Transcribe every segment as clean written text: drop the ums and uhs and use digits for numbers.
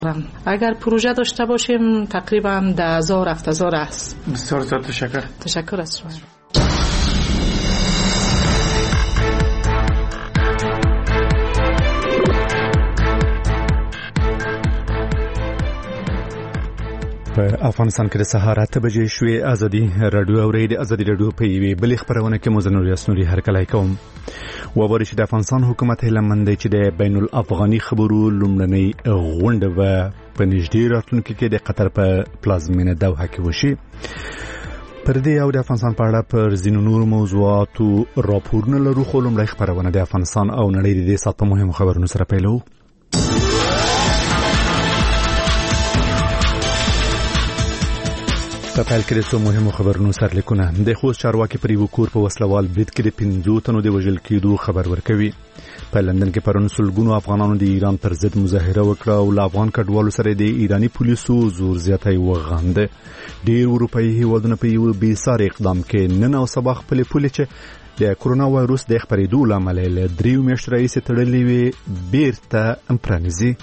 اگر پروژه داشته باشیم تقریبا 10,000 است. بسیار زیاد تشکر. تشکر از شما. په افغانستان کې د سهار 8 بجې شوې ازادي رادیو اورید ازادي رادیو په یوې بلې خبرونه کې مزنور یاسنوري هرکلای کوم وبوري چې د افغانستان حکومت هلمند چې د بین الافغاني خبرو لومړنۍ غونډه و په نږدې راتلونکي کې د قطر په پلازمینه دوحه کې وشي. پر دې او د افغانستان په اړه پر ځینو نور موضوعاتو راپورونه لرو خو لومړی خبرونه د افغانستان او نړۍ د دې سات په مهمو خبرونو سره پیلو. په پیل کې د څو مهمو خبرونو سرلیکونه. د خوست چارواکي پر یو کور په وسلوال برید کې د 15 تنو د وژل کېدو خبر ورکوي. په لندن کې پرون سلګونو افغانانو د ایران پر ضد مظاهره وکړه او افغان کډوالو سره د ایرانی پولیسو زور زیاتی وغانده. ډیر اروپایي هیوادونه په یو بې ساري اقدام کې نن او سبا خپل پولې چې د کورونا وایروس د خپرېدو لامل له 3 میاشتې راهیسې تړلې وي بیرته پرانیزي.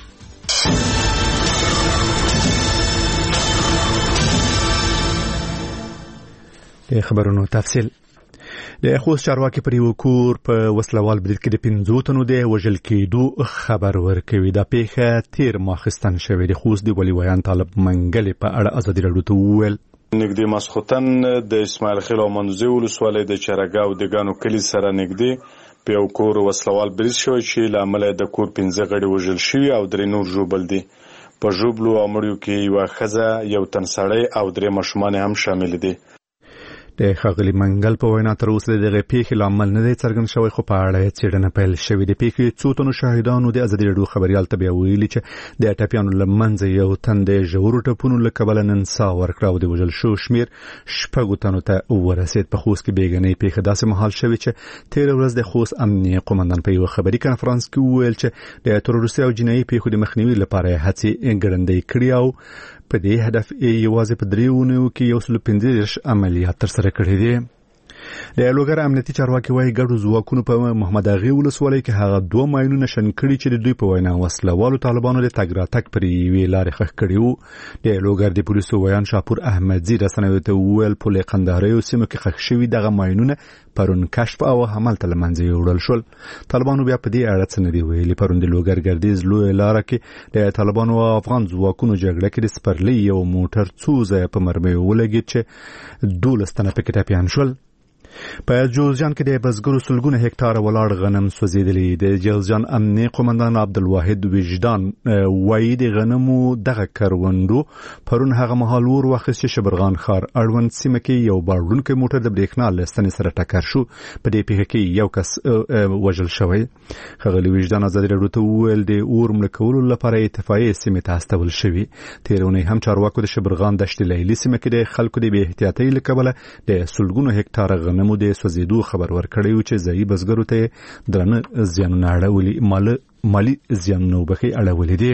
د خبرونو تفصیل. د خوست چارواکي پر یو کور په وسلوال برید کې د 15 تنو د وژل کېدو خبر ورکوي. دا پیښه تیر ماخستن شوې. د خوست د ولي ویان طالب منګل په اړه ازادي رادیو ته وویل نږدې ماسختن د اسماعیل خیل او منځي ولسوالۍ د چرګاو د ګانو کلی سره نږدې په یو کور وسلوال برید شوی چې لامل د کور 15 غړي وژل شوی او 3 نور ژوبل دي. په ژوبلو امړو کې یو خزه یو تن سړی او 3 ماشومان هم شامل دي. د خغلی منګل په وینا تر اوسه دغه پیښې لامل نه دی څرګند شوی خو په اړه څېړنه پیل شوې. د پیښې څو تنو شاهدانو د ازادي رادیو خبريال ته ویلي چې د ټاپیانو لمنځه یو تن د ژورو ټپونو له کبله نن سا ورکړه او د وژل شو شمیر 6 تنو ته ورسید. په خوست کې بیګنې پیښه داسې مهال شوې چې تیر ورځ د خوست امنیه قومندان په یو خبري کانفرنس کې وویل چې د تروریستي او جنایي پیښو د مخنیوي لپاره هڅې ګړندۍ کړې او په دې هدف یوازې په 3 ونیو کې 115 عملیات ترسره کړي دي. د لوګر امنیتي چارواکي وايي ګډو ځواکونو په محمد اغي ولسوالۍ کې هغه 2 ماینونه شن کړي چې د دوی په وینا وسلوالو طالبانو د تګ راتګ پر وی لارې خخ کړي وو. د لوګر د پولیسو ویان شاپور احمدزي رسنوي ته ویل په قندهاري او سیمه کې خخ شوی دغه ماینونه پرون کشف او حمل تل منځ یوړل شول. طالبانو بیا په دې اړه څه نه دی ویلي. پرون د لوګر ګردیز لوی لار کې د طالبانو او افغان ځواکونو جګړه کې د سپرلی یو موټر څوزه په مرمۍ ولګید چې 12 تنه پکې ټپیان شول. په جوزجان کې د بزګرو سلګونه هکتار ولاړ غنم سوځیدلي. د جوزجان امنیه قومندان عبدالواحد وجدان وایي د غنمو دغه کروندو پرون هغه مهال ور واخیست چې شبرغان ښار اړوند سیمه کې یو باړونکی موټر د بریښنا له ستنې سره ټکر شو. په دې پیښه کې یو کس وژل شوی. ښاغلي وجدان ازادي رادیو ته وویل د اور مړ کولو لپاره اتفاقیه سیمه ته استول شوی. تیرونه هم چارواکو د شبرغان دشت لیلي سیمه کې د خلکو د بې احتیاطۍ له کبله د سلګونو هکتار غنم د سوځیدو خبر ورکړی و چې ځایي بزګرو ته درنه زیانونه اړولي مالی زیانونه وبخي اړولي دي.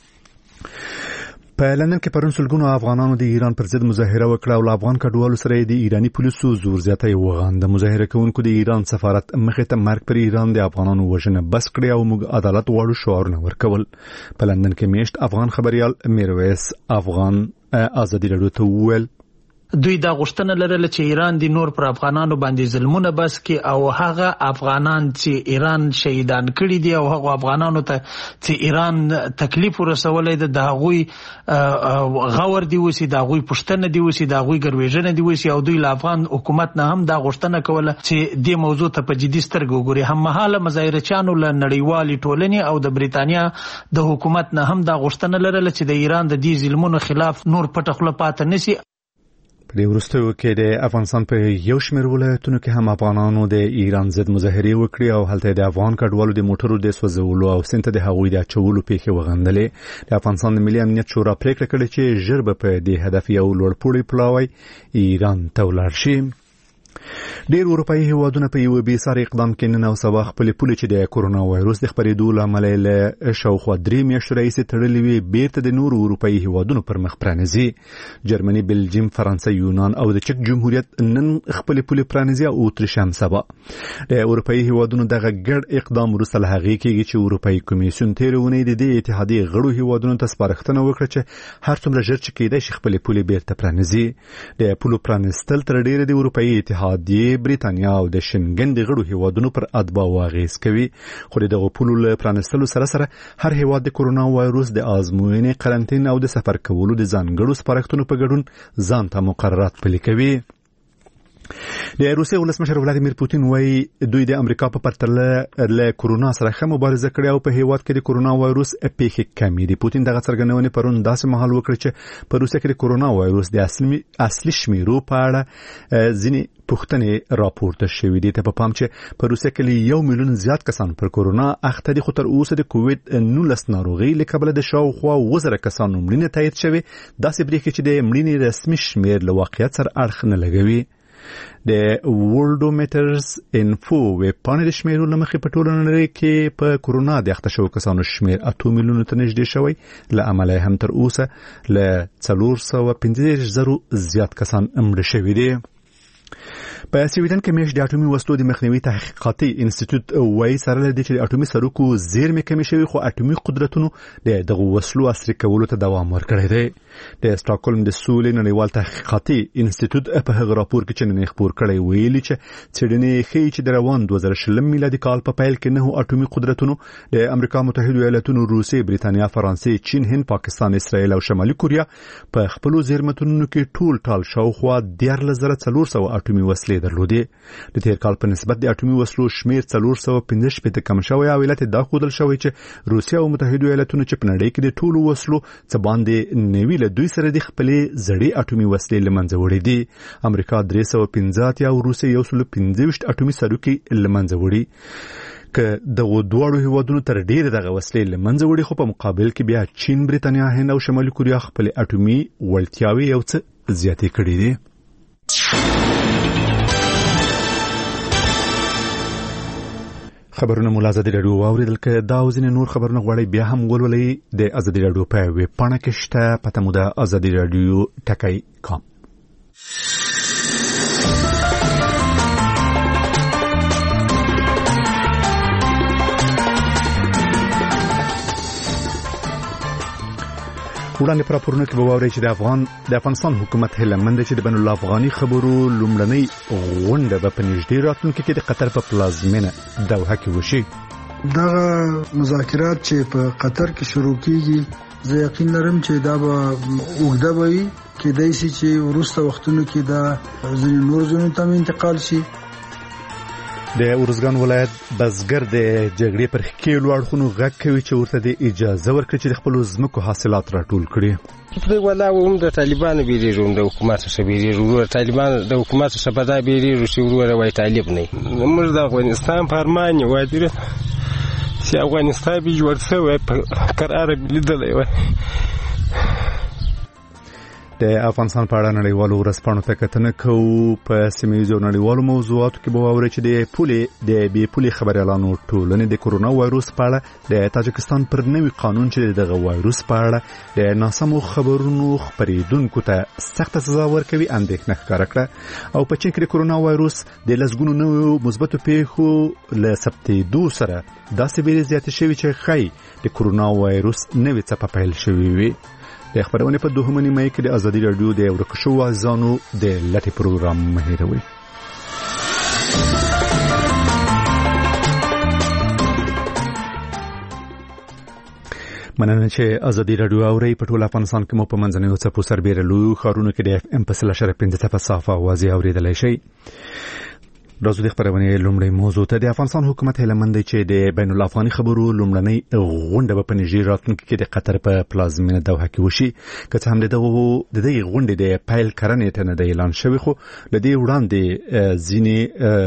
په لندن کې پرون سلګونو افغانانو د ایران پر ضد مظاهره وکړه او افغان کډوالو سره د ایرانی پولیسو زور زیاتی وغانده. مظاهره کوونکو د ایران سفارت مخې ته مرګ پر ایران د افغانانو وژنه بس کړی او موږ عدالت غواړو شعارونه ورکول. په لندن کې میشت افغان خبريال میرویس افغان ازادي رادیو ته وویل دوی دا غوښتنه لرله چې ایران د نور پر افغانانو باندې ظلمونه بس کړي او هغه افغانان چې ایران شهیدان کړي دي او هغه افغانانو ته چې ایران تکلیف ورسولای د هغوی غور دی وسی د هغوی پښتنه دی وسی د هغوی ګرویژنه دی وسی او دوی له افغان حکومت نه هم دا غوښتنه کوله چې دې موضوع ته په جدي سترګه وګوري. هم مهاله مظاهرچیانو له نړیوالې ټولنې او د بریتانیا د حکومت نه هم دا غوښتنه لرله چې د ایران د دې ظلمونو خلاف نور پټه خوله پاتې نشي. په دې وروستیو کې د افغانستان په یو شمېر ولایتونو کې هم افغانانو د ایران ضد مظاهرې وکړې او هلته د افغان کډوالو د موټرو د سوځولو او سنت د هغوی د اچولو پیښې وغندلې. د افغانستان د ملي امنیت شورا پریکړه کړې چې ژر به په دې هدف یو لوړپوړی پلاوی ایران ته ولاړ شي. ډېر اروپایي هیوادونه په یو بې ساري اقدام کې نن او سبا خپل پولې چې د کورونا وایروس د خپرېدو له امله له شاوخوا 3 میاشتو راهیسې تړلې وي بیرته د نورو اروپایي هیوادونو پر مخ پرانیزي. جرمني، بلجیم، فرانسه، یونان او د چک جمهوریت نن خپل پولې پرانیزي او اتریش هم سبا. د اروپایي هیوادونو دغه ګډ اقدام وروسته له هغې کېږي چې اروپایي کمیسیون تېره اونۍ د دې اتحادیې غړو هیوادونو ته سپارښتنه وکړه چې هر څومره ژر چې کېدای شي خپل پولې بیرته پرانیزي. د پولو پرانیستل تر ډېره د اروپایي اتحادیې، بریتانیا او د شنګن د غړو هیوادونو پر اتباعو اغیز کوي. خو دغه پولو له پرانیستلو سره سره هر هیواد د کورونا وایروس د ازموینې، قرنطین او د سفر کولو د ځانګړو سپارښتنو په ګډون ځان ته مقررات پلي کوي. د روسیې ولسمشر ولادیمیر پوتین وایي دوی د امریکا په پرتله له کورونا سره ښه مبارزه کړې او په هیواد کې د کورونا وایروس پیښې کمې دي. پوتین دغه څرګندونې پرون داسې مهال وکړه چې په روسیه کې د کورونا وایروس د اصلي شمیرو په اړه ځینې پوښتنې راپورته شوې دي. ته په پام چې په روسیه کې له 1 میلیون زیات کسان پر کورونا اخته دي، خو تر اوسه د کووید 19 ناروغي له کبله د شاوخوا 2000 کسانو مړینه تایید شوې. داسې بریښي چې د مړینې رسمي شمیر له واقعیت سره اړخ نه لګوي. د ورلډومیټرز انفو ویب پاڼې د شمیرو له مخې په ټوله نړۍ کې په کورونا د اخته شوو کسانو شمیر 8 میلیونو ته نږدې شوی. له امله هم تر اوسه له 415,000 زیات کسان مړه شوي دي. په سویډن کې میاشت د اټومي وسلو د مخنیوي تحقیقاتي انسټیټیوټ وایي سره له دې چې د اټومي سرکو زیرمې کمې شوي، خو اټومي قدرتونو دغه وسلو عصري کولو ته دوام ورکړی دی. د سټاکهولم د سولې نړیوال تحقیقاتي انسټیټیوټ په هغه راپور کې چې نن خبر کړی ویلي چې څېړنې ښیي چې د روان 2020 میلادي کال په پیل کې 9 اټومي قدرتونو د امریکا متحده ایالاتونو، روسیې، بریتانیا، فرانسې، چین، هند، پاکستان، اسرائیل او شمالي کوریا په خپل زیرمتونو کې ټول شاوخوا 13400 اټومي وسلې درلودې. د تیر کال په نسبت د اټومي وسلو شمیر 415 کم شوی او علت دا ښودل شوی چې روسیه او متحده ایالاتونو چې په نړۍ کې د ټولو وسلو څه باندې نوي له دوی سره د خپلې زړې اټومي وسلې له منځه وړي دي. امریکا 315 او روسیه 115 اټومي سرکي له منځه وړي. که دغه دوه هیوادونو تر ډیره دغه وسلې له منځه وړي، خو په مقابل کې بیا چین، بریتانیا، هند او شمالي کوریا خپل اټومي وړتیاوې یو څه زیاتې کړې دي. خبرونه مو ازادي رادیو واوریدل. که دا او ځینې نور خبرونه غواړئ بیا هم ولولئ د ازادي رادیو په ویب پاڼه کې شته. پته مو ده ازادي رادیو ټکی.com. وړاندې پر راپورونه کې به واورئ چې د افغانستان حکومت هیله مند چې د بین الافغاني خبرو لومړنۍ غونډه به په نږدې راتلونکي کې د قطر په پلازمینه دوحه کې وشي. دغه مذاکرات چې په قطر کې شروع کیږي، زه یقین لرم چې دا به اوږده وي، کېدای شي چې وروسته وختونو کې دا ځینې نور ځایونو ته انتقال شي. د ارزګان ولایت بزګر د جګړې پر ښکېلو اړخونو غږ کوي چې ورته د اجازه ورکړي چې د خپلو ځمکو حاصلات راټول کړي. په ولا هم د طالبانو بیریږي، د حکومت څخه بیریږي. طالبان د حکومت څخه په دا بیریږي چې وروره وای طالب نه. موږ د افغانستان فرمان یو دی چې افغانستان به جوړ شوی په قرار لیدلې وای. د افغانستان په اړه نړیوالو ورځپاڼو ته کتنه کوو. په سیمه‌ییزو نړیوالو موضوعاتو کې به واورئ چې د بې پولې خبریالانو ټولنې د کورونا وایروس په اړه د تاجکستان پر نوي قانون چې دغه وایروس په اړه د ناسمو خبرونو خپرېدونکو ته سخته سزا ورکوي اندېښنه ښکاره کړه. او په چین کې د کورونا وایروس د لسګونو نویو مثبتو پیښو له ثبتېدو سره داسې ویرې زیاتې شوي چې ښایي د کورونا وایروس نوې څپه پیل شوې وي. د خبرونه په دوهمه نیمه کې د ازادي رادیو د ورک شوو ځانو د لټي پروګرام مهیروي. مننه چې ازادي رادیو اوري. په ټول افغانستان کې مو په منځنیو څپو سربېره لوی ښارونو کې د اف ام په 0.5 صافه اوازې اوریدلای شي. راځو د خبرونه لومړی موضوع ته. د افغانستان حکومت هیله مند چې د بین الافغاني خبرو لومړنۍ غونډه په نږدې راتلونکي کې د قطر په پلازمینه دوحه کې وشي. که څه هم د دې غونډې د پیل کړنې ته نه دی اعلان شوی، خو د دې وړاندې ځینې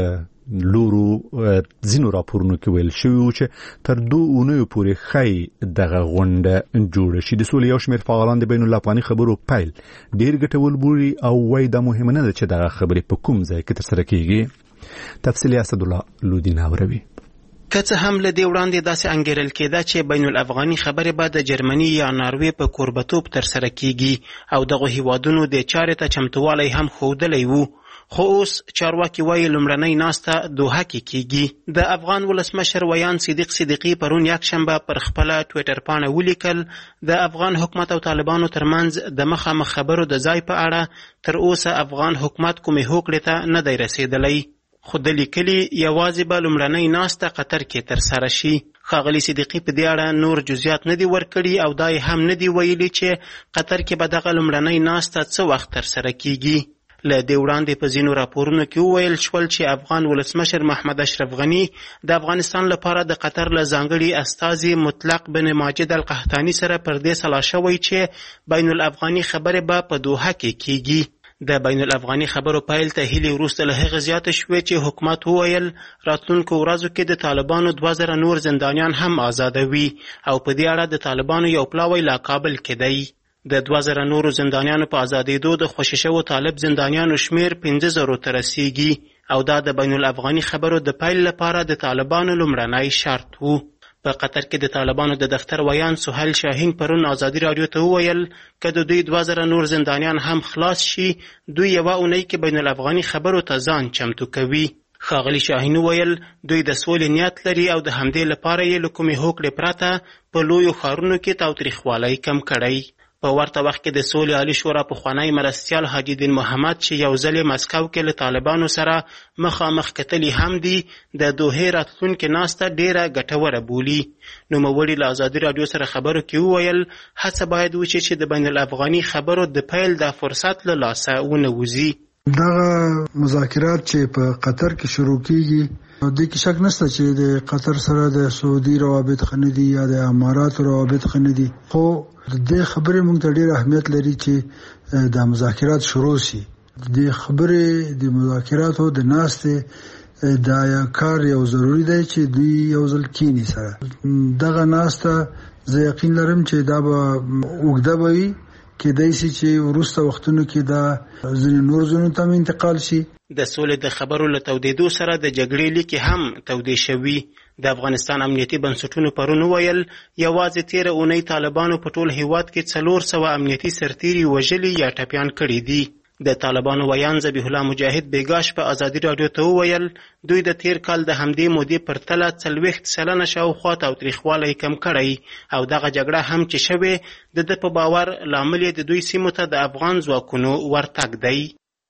لورو ځینو راپورونو کې ویل شوی و چې تر 2 اونیو پورې ښایي دغه غونډه جوړه شي. د سولې یو شمېر فعالان د بین الافغاني خبرو پیل ډېر ګټور بولي او وایي دا مهمه نه ده چې دغه خبرې په کوم ځای کې ترسره کیږي. تفصیل اسدالله لودین اوروي. که څه هم له دې وړاندې داسې انګیرل کېده چې بین الافغاني خبرې به د جرمني یا ناروې په کوربتوب ترسره کیږي او دغه هیوادونو د چارې ته چمتووالی هم ښودلی وو، خو اوس چارواکي وایي لومړنۍ ناسته دوحه کې کیږي. د افغان ولسمشر ویان صدیق صدیقي پرون یکشنبه پر خپله ټویټر پاڼه ولیکل د افغان حکومت او طالبانو ترمنځ د مخامخ خبرو د ځای په اړه تر اوسه افغان حکومت کومې هوکړې ته نه دی رسېدلی، خو د لیکلي یوازې به لومړنۍ ناسته قطر کې ترسره شي. ښاغلي صدیقي په دې اړه نور جزئیات نه دي ورکړي او دا یې هم نه دي ویلي چې قطر کې به دغه لومړنۍ ناسته څه وخت ترسره کیږي. له دې وړاندې په ځینو راپورونو کې وویل شول چې افغان ولسمشر محمد اشرف غني د افغانستان لپاره د قطر له ځانګړي استازي مطلق بن ماجد القحطاني سره پر دې سلا شوی چې بین الافغاني خبرې به په دوحه کې کیږي. د بین الافغاني خبرو پیل ته هیلې وروسته له هغه زیاته شوې چې حکومت وویل راتلونکو ورځو کې د طالبانو 2000 نور زندانیان هم آزادوي او په دې اړه د طالبانو یو پلاوی لا کابل کې دی. د 2000 نورو زندانیانو په آزادېدو د خوشي شوو طالب زندانیانو شمیر 50,000 ته رسیږي او دا د بین الافغاني خبرو د پیل لپاره د طالبانو لومړنی شرط وو. په قطر کې د طالبانو د دفتر ویان سهیل شاهین پرون ازادي رادیو ته وویل که د دوی 2000 نور زندانیان هم خلاص شي دوی یوه اونۍ کې بین الافغاني خبرو ته ځان چمتو کوي. ښاغلي شاهین وویل دوی د سولې نیت لري او د همدې لپاره یې له کومې هوکړې پرته په لویو ښارونو کې تاوتریخوالی کم کړی. په ورته وخت کې د سولې عالي شورا پخوانی مرستیال حاجي دین محمد چې یو ځل مسکو کې له طالبانو سره مخامخ کتلي هم دي د دوحې راتلونکې ناسته ډیره ګټوره بولي. نوموړي له ازادي رادیو سره خبرو کې وویل هڅه باید وشي چې د بین الافغاني خبرو د پیل د فرصت له لاسه ونه وځي. دغه مذاکرات چې په قطر کې شروع کیږي د کې شک نشته چې د قطر سره د سعودي روابط خندي یا د امارات روابط خندي، خو د دې خبرې موږ ته ډېر اهمیت لري چې د مذاکرات شروع شي. د خبرې د مذاکراتو د ناستې دا کار یو ضروری دی چې دوی یو ځل کینی سره دغه ناسته زه یقین لرم چې دا به اوږده به وي، کېدای شي چې وروسته وختونو کې دا ځینې نور ځایونو ته انتقال شي. د سولې د خبرو له تودېدو سره د جګړې لیکې هم تودې شوي. د افغانستان امنیتي بنسټونو پرون وویل یوازې تیره اونۍ طالبانو په ټول هیواد کې 400 امنیتي سرتیري وژلي یا ټپیان کړي دي. د طالبانو ویان ذبیح الله مجاهد بیګاش په ازادي رادیو ته وویل دوی د تیر کال د همدې مودې پر تله 40% شاوخوا تاوتریخوالی کم کړی او دغه جګړه هم چې شوې د ده په باور لامل یې د دوی سیمو ته د افغان ځواکونو ورتګ دی.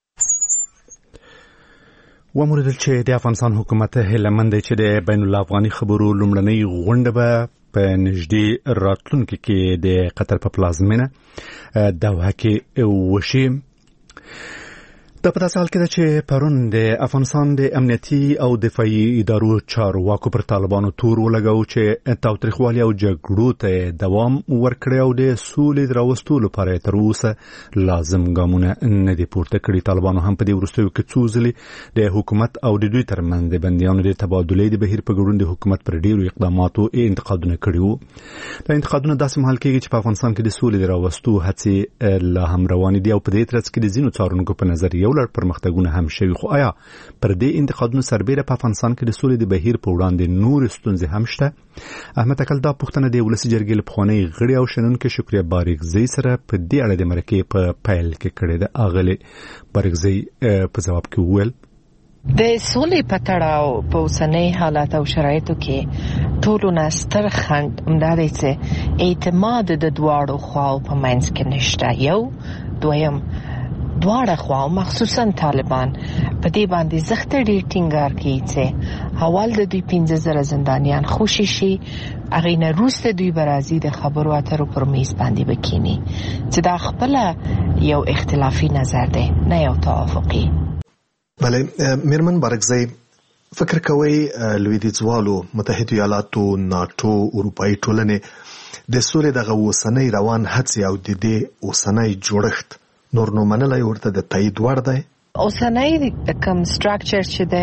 وموردل چې د افغانستان حکومت هیله مند دی چې د بین الافغاني خبرو لومړنۍ غونډه به په نږدې راتلونکي کې د قطر په پلازمینه دوحه کې وشي. د په داسې حال کې ده چې پرون د افغانستان د امنیتي او دفاعي ادارو چارواکو پر طالبانو تور ولګاو چې تاوتریخوالي او جګړو ته دوام ورکړي او د سولې راوستلو لپاره تر اوسه لازم ګامونه نه دي پورته کړي. طالبانو هم په دې وروستیو کې څو ځلې د حکومت او د دوی ترمنځ د بندیانو د تبادلې د بهیر په ګډون د حکومت پر ډیرو اقداماتو انتقادونه کړي وو. دا انتقادونه داسې مهال کېږي چې په افغانستان کې د سولې د راوستو هڅې لا هم روانې دي او په دې ترڅ کې د ځینو څارونکو په نظر یو لړ پرمختګونه هم شوي. خو آیا پر دې انتقادونو سربیره په افغانستان کې د سولې د بهیر په وړاندې نور ستونزې هم شته؟ احمد اکل دا پوښتنه د ولسي جرګې له پخواني غړي او شنونکي شکریه بارګزۍ سره په دې اړه د مرکې په پیل کې کړې ده. اغلې بارګزۍ په ځواب کې وویل د سولې په تړاو په اوسنۍ حالات او شرایطو کې ټولو نه ستر خنډ همدا دی چې اعتماد د دواړو خواو په منځ کې نشته. یو دویم دواړه خوا مخصوصا طالبان په دې باندې زخته ډیر ټینګار کوي چې حوال د دوی 15,000 زندانیان خوشي شي هغه نه روسته دوی برازي د خبرو اترو پر میز باندې بکینی چې دا خپل یو اختلافي نظر دی نه یو توافقي. بله میرمن بارګزۍ فکر کوي لویدیځوالو متحده ایالاتو ناتو اروپאי ټولنې د سولې دغه اوسنۍ روان هڅې او د دې اوسنۍ جوړښت نور نو منلای ورته د تایید وړ دی؟ اوسنۍ کوم سټراکچر چې دی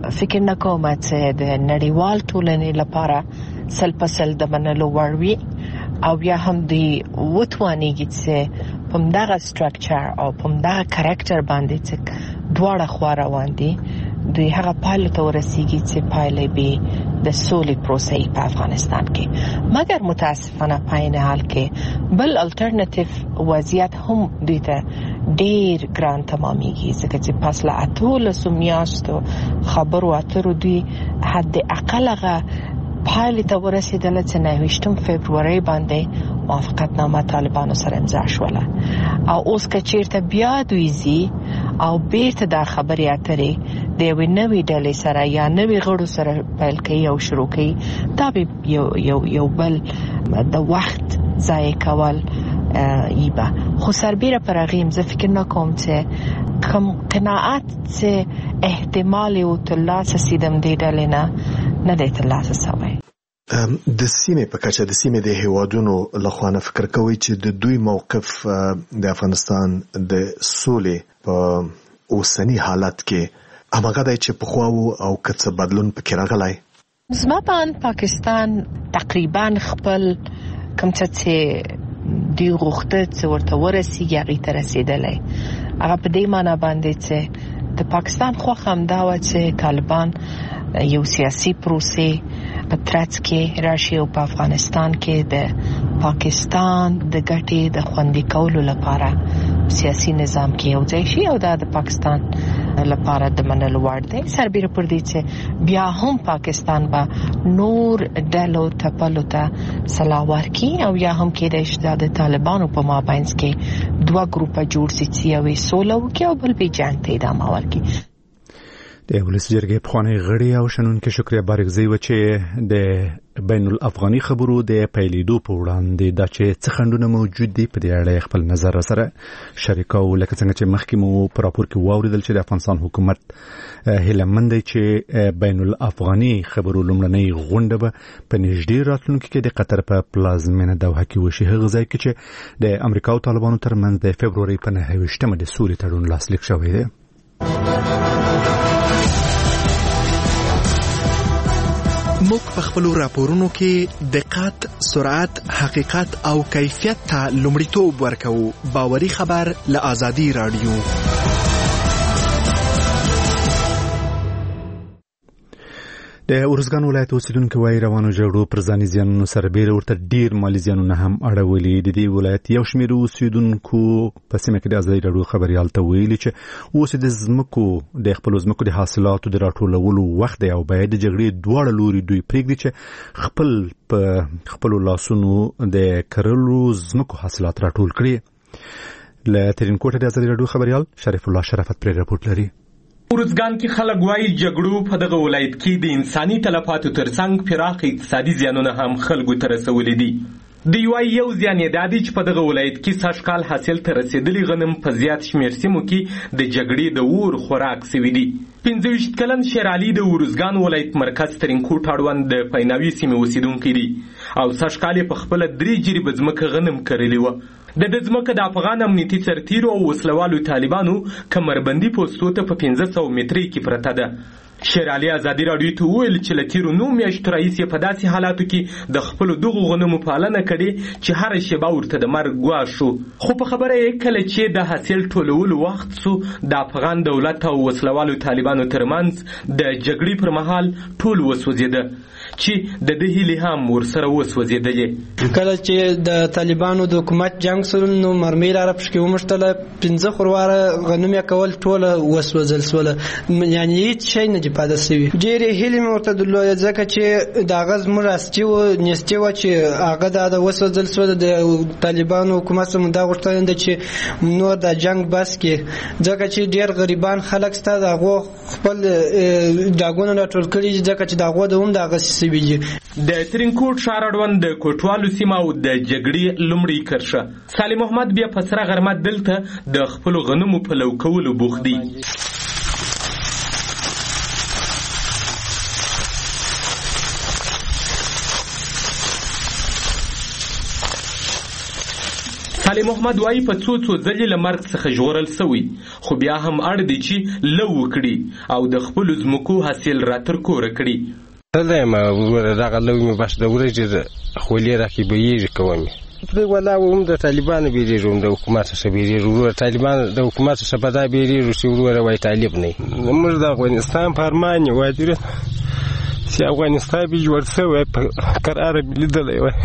فکر نه کوم چې د نړیوال ټولنې لپاره سل په سل د منلو وړ وي او بیا هم دی وتوانیږي چې په همدغه سټرکچر او په همدغه کرکټر باندې چې دواړه خوا روان دي د هغه پایلو ته ورسیږي چې پایلې به د سولې پروسې په افغانستان کې. مګر متاسفانه په عین حال کې بل الټرنیټیو وضعیت هم دوی ته ډیر ګران تمامېږي ځکه چې پس له 18 میاشتو خبرو اترو دوی حد اقلغه پایلې ته ورسېدل چې 29 فبروري باندې موافقتنامه طالبانو سره امضا شوله او اوس که چیرته بیا دوی زی او بیرته دا خبرې اترې د یوې نوې ډلې سره یا نوې غړو سره پیل کوي او شروع کوي دا به یو بل د وخت ضایع کول ایبه خو سربیره پر هغې زه فکر نه کوم چې کوم قناعت چې احتمال یې ترلاسه سیدم دې ډلې نه دی ترلاسه سوی. د سیمې په کچه د سیمې د هیوادونو لخوا نه فکر کوي چې د دوی موقف د افغانستان د سولې په اوسنی حالت کې هماغه دی چې پخوا او که څه بدلون پکې راغلی؟ زما په اند پاکستان تقریبا خپل کوم څه چې دوی غوښته چې ورته ورسیږي هغې ته رسېدلی. هغه په دې معنی باندې چې د پاکستان خوښه همدا وه چې طالبان یو سیاسي پروسې په ترڅ کې راشي او په افغانستان کې د پاکستان د ګټې د خوندي کولو لپاره سیاسي نظام کې یو ځای شي او دا د پاکستان لپاره د منلو وړ دی. سربیره پر دې چې بیا هم پاکستان به نور ډلو تپلو ته سلا ورکړي او یا هم کېدای شي د طالبانو په مابینځ کې دوه ګروپه جوړ شي چې یوې سوله وکړي او بل به جنګ ته ادامه ورکړي. د ولس جرګې پخوانی غړي او شنونکي شکریه بارګزی و چې د بین الافغاني خبرو د پیلېدو په وړاندې دا چې څه خنډونه موجود دي په دې اړه خپل نظر سره شریکو. لکه څنګه چې مخکې مو په راپور کې واوریدل چې د افغانستان حکومت هیله مند دی چې بین الافغاني خبرو لومړنۍ غونډه به په نږدې راتلونکي کې د قطر په پلازمینه دوحه کې وشي، هغه ځای کې چې د امریکا او طالبانو ترمنځ د فبروري په 29مه د سولې تړون لاسلیک شوی دی. موږ په خپل راپورونو کې دقت، سرعت، حقیقت او کیفیت ته لومړیتوب ورکوو. باوري خبر له آزادي رادیو. د ارزګان ولایت اوسیدونکو وايي روانو جګړو پر ځاني زیانونو سره بیره ورته ډیر مالي زیانونه هم اړولي. د دې ولایت یو شمېر اوسیدونکو په سیمه کې د ازادي راډیو خبريال ته ویلي چې اوس د زمکو د خپل زمکو د حاصلاتو د راټولولو وخت دی او باید د جګړې دواړه لوري دوی پرېږدي چې خپل لاسونو د کرلو زمکو حاصلات راټول کړي. له ترینکوټه د ازادي راډیو خبريال شریف الله شرافت پر رپورټ لري. ورزګان کې خلک وایي جګړو په دغه ولایت کې د انساني تلفاتو ترڅنګ پراخ اقتصادي زیانونه هم خلکو ته رسولي دي. دوی وایي یو زیان یې دا دی چې په دغه ولایت کې سږکال حاصل ته رسېدلي غنم په زیات شمېر سیمو کې د جګړې د اور خوراک سوي دي. 25 کلن شیر علي د ورزګان ولایت مرکز ترینکوټ اړوند د پیناوي سیمې اوسیدونکی دی او سږکال یې په خپله 3 جریبه ځمکه غنم کرلې وه. د ځمکه د افغان امنیتي سرتیرو او وسلوالو طالبانو کمربندي پوستو ته په 500 مترۍ کې پرته ده. شیر علي ازادي راډیو ته وویل چې له تیرو 9 میاشتو راهیسې په داسې حالاتو کې د خپلو دغو غنمو پالنه کړې چې هره شیبه ورته د مرګ ګواښ شو. خو په خبره یې کله چې د حاصل ټولولو وخت سو د افغان دولت او وسلوالو طالبانو ترمنځ د جګړې پر مهال ټول وسوځېده چې د دې هیلې هم ورسره وسوځېدلې. کله چې د طالبانو د حکومت جنگ سره نو مرمۍ لاره پشکې ومشتله 15 خورواره غنم یې کول ټوله وسوځل سوله، یعنې هیڅ شی نه پاده سوي. ډېرې هیلې مې ورته درلودې ځکه چې د هغه زموږ راستي و نیستي وه چې هغه د وسوځل سوله. د طالبانو حکومت څخه دا غوښتنه ده چې نور د جنګ بس کړي ځکه چې ډېر غریبان خلک سته د هغو خپل ډاګونه راټول کړي دي ځکه چې د هغو د هم د هغه سوي دي. د ترینکوټ ښار اړوند د کوټوالو سیمه او د جګړې لومړۍ کرښه سالم محمد بیا په سره غرمه دلته د خپلو غنمو په لو کولو بوخت دی. صالح محمد وایي په څو ځلې له مرګ څخه ژغورل سوی، خو بیا هم اړ دی چې لو وکړي او د خپلو ځمکو حاصل را تر کوره کړي. زه یم وروره دغه لو مې بس د ورځې خولې راکې بهیږي کومې پرې ولا هم د طالبانو بیریږو د حکومت څخه بیریږو وروره طالبان د حکومت څخه په دا بیریږو چې وروره وایي طالب نه موږ د افغانستان په ارمان یو وایي چې افغانستان به جوړ شوی په قرار لیدلی وای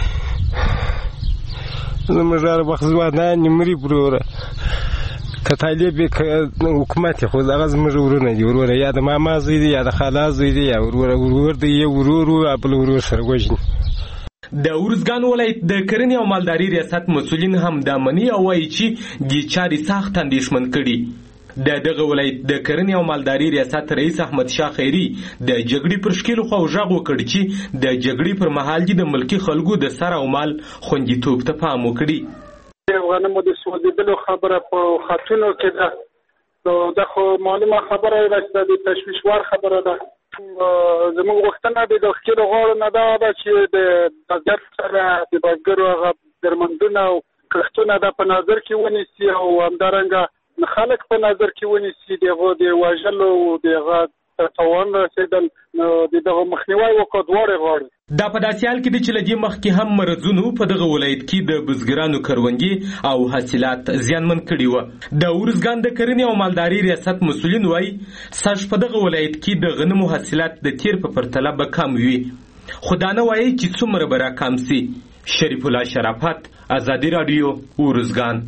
زموږ هر وخت ځوانان مري وروره که طالب حکومت خو هغه زموږ ورونه دي وروره یا د ماما زوی دی یا د خالا زوی دی یا ورور دی یا ورور بل ورور سره وژني. د ارزګان ولایت د کرنې او مالداري ریاست مسؤلین هم دا مني او وایي چې دې چارې سخت اندېښمن کړي. دغه ولایت د کرنې او مالداري ریاست رئیس احمد شاه خیری د جګړې پر شکیلو خو غږ وکړ چې د جګړې پر مهال د ملکی خلکو د سر او مال خوندیتوب ته پام وکړي. غنمو د سوځیدلو خبره په خاتونو کې ده، دا خو معلومه خبره ده چې د تشویشوار خبره ده. زموږ غوښتنه د ښکیلو غاړو نه ده چې د بزګر سره د بزګرو هغه درمندونه او کښتونه ده په نظر کې ونیسي او همدارنګه خلک په نظر کې ونیسي دغه د وژلو او دغه تاوان رسېدل د دغه مخنیوي وکړو دواړه غواړي. دا په داسې حال کې دی چې له دې مخکې هم مرضونو په دغه ولایت کې د بزګرانو کروندې او حاصلات زیانمن کړي وو. د ارزګان د کرنې او مالداري ریاست مسؤلین وایي سږ په دغه ولایت کې د غنمو حاصلات د تیر په پرتله به کم وي، خو دا نه وایي چې څومره به راکم سي. شریف الله شرافت، ازادي راډیو، ارزګان.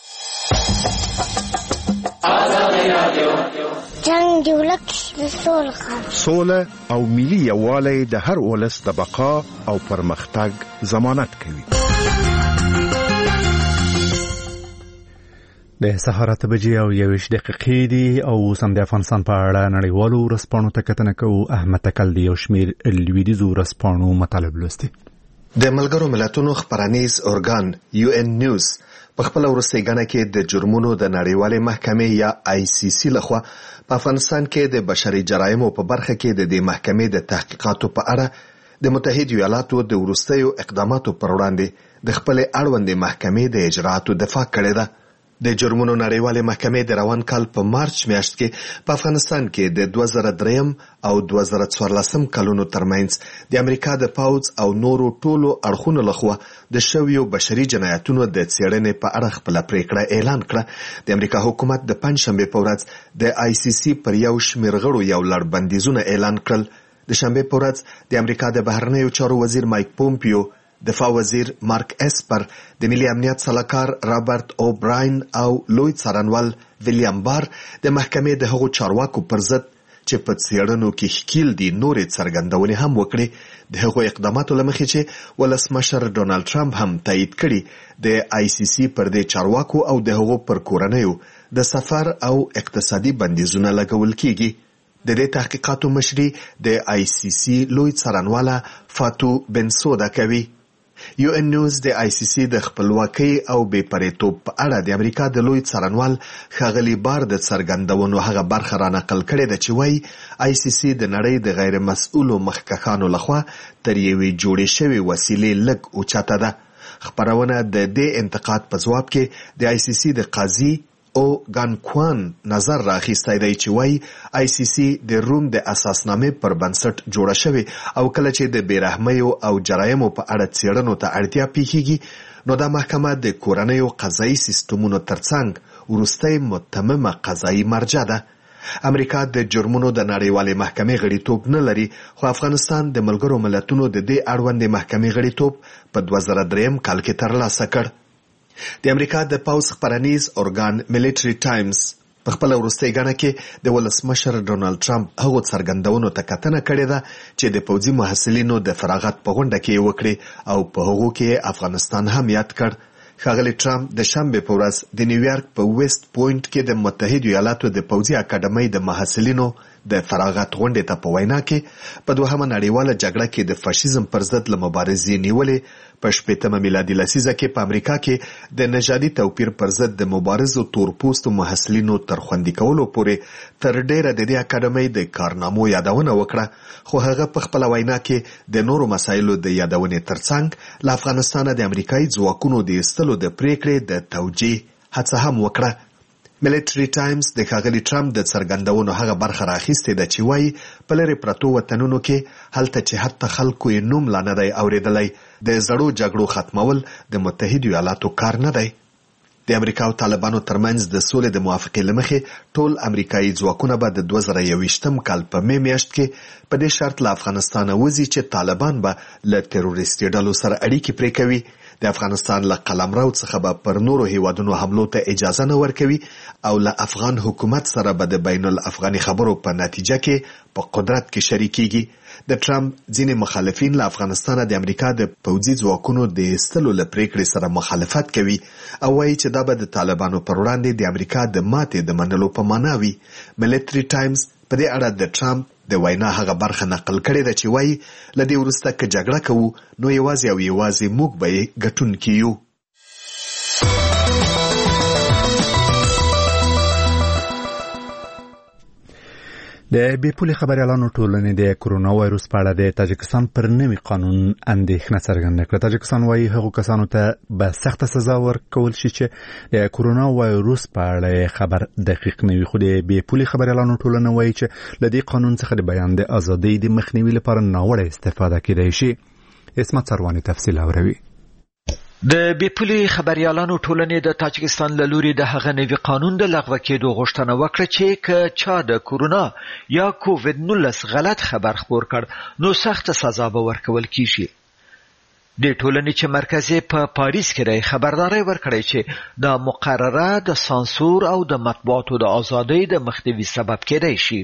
جنگ دی ولک سوله او ملي یووالی د هر ولس د بقا او پرمختګ ضمانت کوي. د سهار 8 بجې او 21 دقیقې دي او سم د افغانستان په اړه نړیوالو ورځپاڼو ته کتنه کوو. احمد تکل دی یو شمېر لویدیځو ورځپاڼو مطالب لوستي. د ملګرو ملتونو خبرنیز ارګان UN نیوز په خپل ورستۍ غاڼه کې د جرمونو د نړیوالې محکمې یا ICC لخوا په افغانستان کې د بشري جرایمو په برخه کې د دې محکمې د تحقیقاتو په اړه د متحده ایالاتو د ورستیو اقداماتو پر وړاندې د خپل اړوندې محکمې د اجراءاتو دفاع کړې ده. د جرمونو نړیوالې محکمې د روان کال په مارچ میاشت کې په افغانستان کې د 2003 او 2014 کلونو ترمنځ د امریکا د پاوځ او نورو ټولو اړخونو لخوا د شویو بشري جنایتونو د څېړنې په اړه خپل پریکړه اعلان کړه. د امریکا حکومت د پنځشنبه په ورځ د ICC پر یو شمېر غړو یو لړ بندیزونه اعلان کړل. د شنبه په ورځ د امریکا د بهرنیو چارو وزیر مایک پومپیو، دفاع وزیر مارک اسپر، د ملي امنیت سلاکار رابرټ اوبراین او لوی څارنوال ویلیام بار د محکمې د هغو چارواکو پر ضد چې په څېړنو کې ښکیل دي نورې څرګندونې هم وکړي. د هغو اقداماتو له مخې چې ولسمشر ډونالډ ټرمپ هم تایید کړي د ICC پر دې چارواکو او د هغو پر کورنیو د سفر او اقتصادي بندیزونه لګول کیږي. د دې تحقیقاتو مشري د ICC لوی څارنواله فاتو بنسودا کوي. UN نیوز د ICC د خپلواکۍ او بې پرېتوب په اړه د امریکا د لوی څارنوال ښاغلي بار د څرګندونو هغه برخه را نقل کړې ده چې وایي ICC د نړۍ د غیر مسؤلو مخکښانو لخوا تر یوې جوړې شوې وسیلې لږ اوچته ده. خپرونه د دې انتقاد په ځواب کې د ICC د قاضي او ګانکوان نظر راخیستی دی چې وایي ICC د روم د اساسنامې پر بنسټ جوړه شوې او کله چې د بېرحمیو او جرایمو په اړه څېړنو ته اړتیا پیښیږي نو دا محکمه د کورنیو قضایي سیستمونو ترڅنګ وروستی متممه قضایي مرجع ده. امریکا د جرمونو د نړیوالې محکمې غړیتوب نه لري، خو افغانستان د ملګرو ملتونو د دې اړوندې محکمې غړیتوب په 2003 کال کې ترلاسه کړ. د امریکا د پاوځ خبرنیز ارګان ملټري ټایمز په خپل وروستۍ غاڼه کې د ولسمشر ډونالډ ټرمپ هغو څرګندونو ته کتنه کړې ده چې د پوځي محصلینو د فراغت په غونډه کې وکړي او په هغو کې افغانستان هم یاد کړ. ښاغلی ټرمپ د شنبې په ورځ د نیویارک په ویسټ پوینټ کې د متحده ایالاتو د پوځي اکاډمۍ د محصلینو د فراغت غونډې ته په وینا کې په دوهمه نړیواله جګړه کې د فاشیزم پر ضد له مبارزې نیولې په 18مه میلادي لسیزه کې په امریکا کې د نژادي توپیر پر ضد د مبارزو تورپوستو محصلینو تر خوندي کولو پورې تر ډیره د دې اکاډمۍ د کارنامو یادونه وکړه، خو هغه په خپل وینا کې د نورو مسایلو د یادونې ترڅنګ له افغانستان د امریکایي ځواکونو د ایستلو د پریکړې د توجیه هڅه هم وکړه. ملټری ټایمز د ښاغلي ټرمپ د څرګندونو هغه برخه راخیستې ده چې وایي په لرې پرتو وطنونو کې هلته چې حتی خلکو یې نوم لا نه دی اورېدلی د زړو جګړو ختمول د متحدو ایالاتو کار نه دی. د امریکا او طالبانو ترمنځ د سولې د موافقې له مخې ټول امریکایي ځواکونه به د 2021 کال په می میاشت کې په دې شرط له افغانستانه وځي چې طالبان به له تروریستي ډلو سره اړیکې پرې کوي. د افغانستان له قلمرو څخه به پر نورو هیوادونو حملو ته اجازه نه ورکوي او له افغان حکومت سره به د بین الافغاني خبرو په نتیجه کې په قدرت کې شریکيږي. د ټرمپ ځینې مخالفین له افغانستان د امریکا د پوځي ځواکونو د ایستلو له پریکړې سره مخالفت کوي او وایي چې دا به د طالبانو پر وړاندې د امریکا د ماتې د منلو په معنا وي. ملټری ټایمز په دې اړه د ټرمپ د وینا هغه برخه نقل کړې ده چې وایي له دې وروسته که جګړه کوو نو یوازې او یوازې موږ به یې ګټونکي یو. د بیپولي خبريالانو ټولنې د کورونا وایروس په اړه د تاجکستان پر نوي قانون اندېښنه څرګنده کړه. تاجکستان وایي هغو کسانو ته به سخته سزا ورکول شي چې د کورونا وایروس په اړه خبر دقیق نه وي، خو د بیپولي خبريالانو ټولنه وایي چې له دې قانون څخه د بیان د ازادۍ د مخنیوي لپاره ناوړه استفاده کېدای شي. اسمت سروانی تفصیل اوري. د بیپولي خبريالانو ټولنې د تاجکستان له لوري د هغه نوي قانون د لغوه کېدو غوښتنه وکړه چې که چا د کورونا یا کووید 19 غلط خبر خپور کړ نو سخت سزا به ورکول کیږي. د ټولنې چې مرکز په پاریس کې دی خبرداري ورکړی چې د مقرره د سانسور او د مطبوعاتو د ازادۍ د مخنیوي سبب کېدای شي.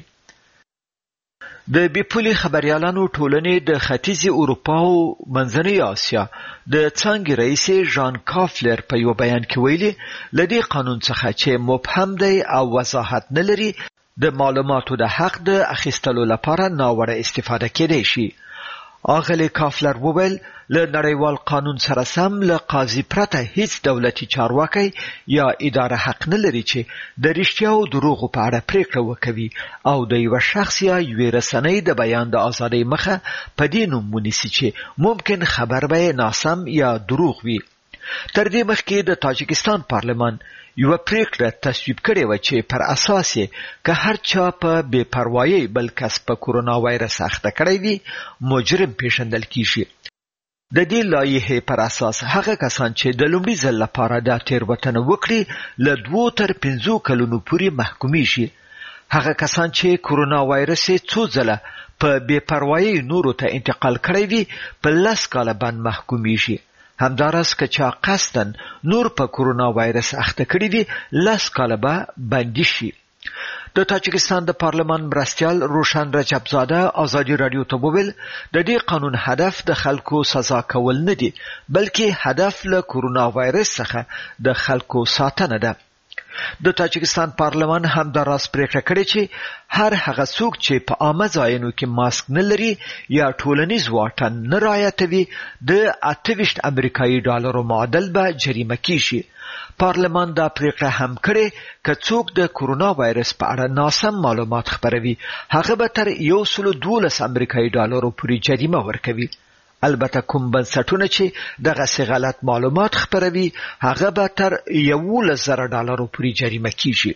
د بیپولي خبريالانو ټولنې د ختیځي اروپا او منځنۍ آسیا د څنګه رئیس ژان کافلر په یو بیان کې ویلي لدی قانون څخه چې مبهم دی او وضاحت نه لري د معلوماتو د حق د اخیستلو لپاره ناوړه استفاده کېدای شي. اغلی کافلر وویل له نړیوال قانون سره سم له قاضي پرته هیڅ دولتي چارواکي یا اداره حق نه لري چې د رښتیا او دروغو په اړه پریکړه وکوي او د یو شخص یا یو رسنۍ د بیان د ازادۍ مخه په دې نوم ونیسي چې ممکن خبر به ناسم یا دروغ وي. تر دې مخکې د تاجکستان پارلمان یو پریکړه تصویب کړې و چې پر اساس یې که هر چا په بے پروايي بل کس په کورونا وایرس اخته کړی وي مجرم پیژندل کیږي. د دې لایحې پر اساس هغه کسان چې د لومړي ځل لپاره د تېروتنه وکړي له 2 تر 5 کلونو پورې محکومي شي. هغه کسان چې کورونا وایرس څو ځله په بے پروايي نورو ته انتقال کړی وي په 10 کاله باندې محکومي شي. همدارس که چا قصدن نور په کورونا وایرس اخته کړی وي 10 کاله به بندي شي. د تاجکستان د پارلمان مرستیال روشن رجبزاده ازادي رادیو ته وویل د دې قانون هدف د خلکو سزا کول نه دي بلکې هدف له کورونا وایرس څخه د خلکو ساتنه ده. د تاجکستان پارلمان هم د راس پریکړه کړې چې هر هغه څوک چې په عامه ځایونو کې ماسک نه لري یا ټولنیز واټن نه رعایتوي د 28 امریکایي ډالرو معادل به جریمه کیږي. پارلمان دا پریکړه هم کړې که څوک د کورونا وایرس په اړه ناسم معلومات خپروي هغه به تر 112 امریکایي ډالرو پورې جریمه ورکوي. البته کوم بنسټونه چې دغه سي غلط معلومات خپروي هغه به تر 11,000 ډالرو پورې جریمه کیږي.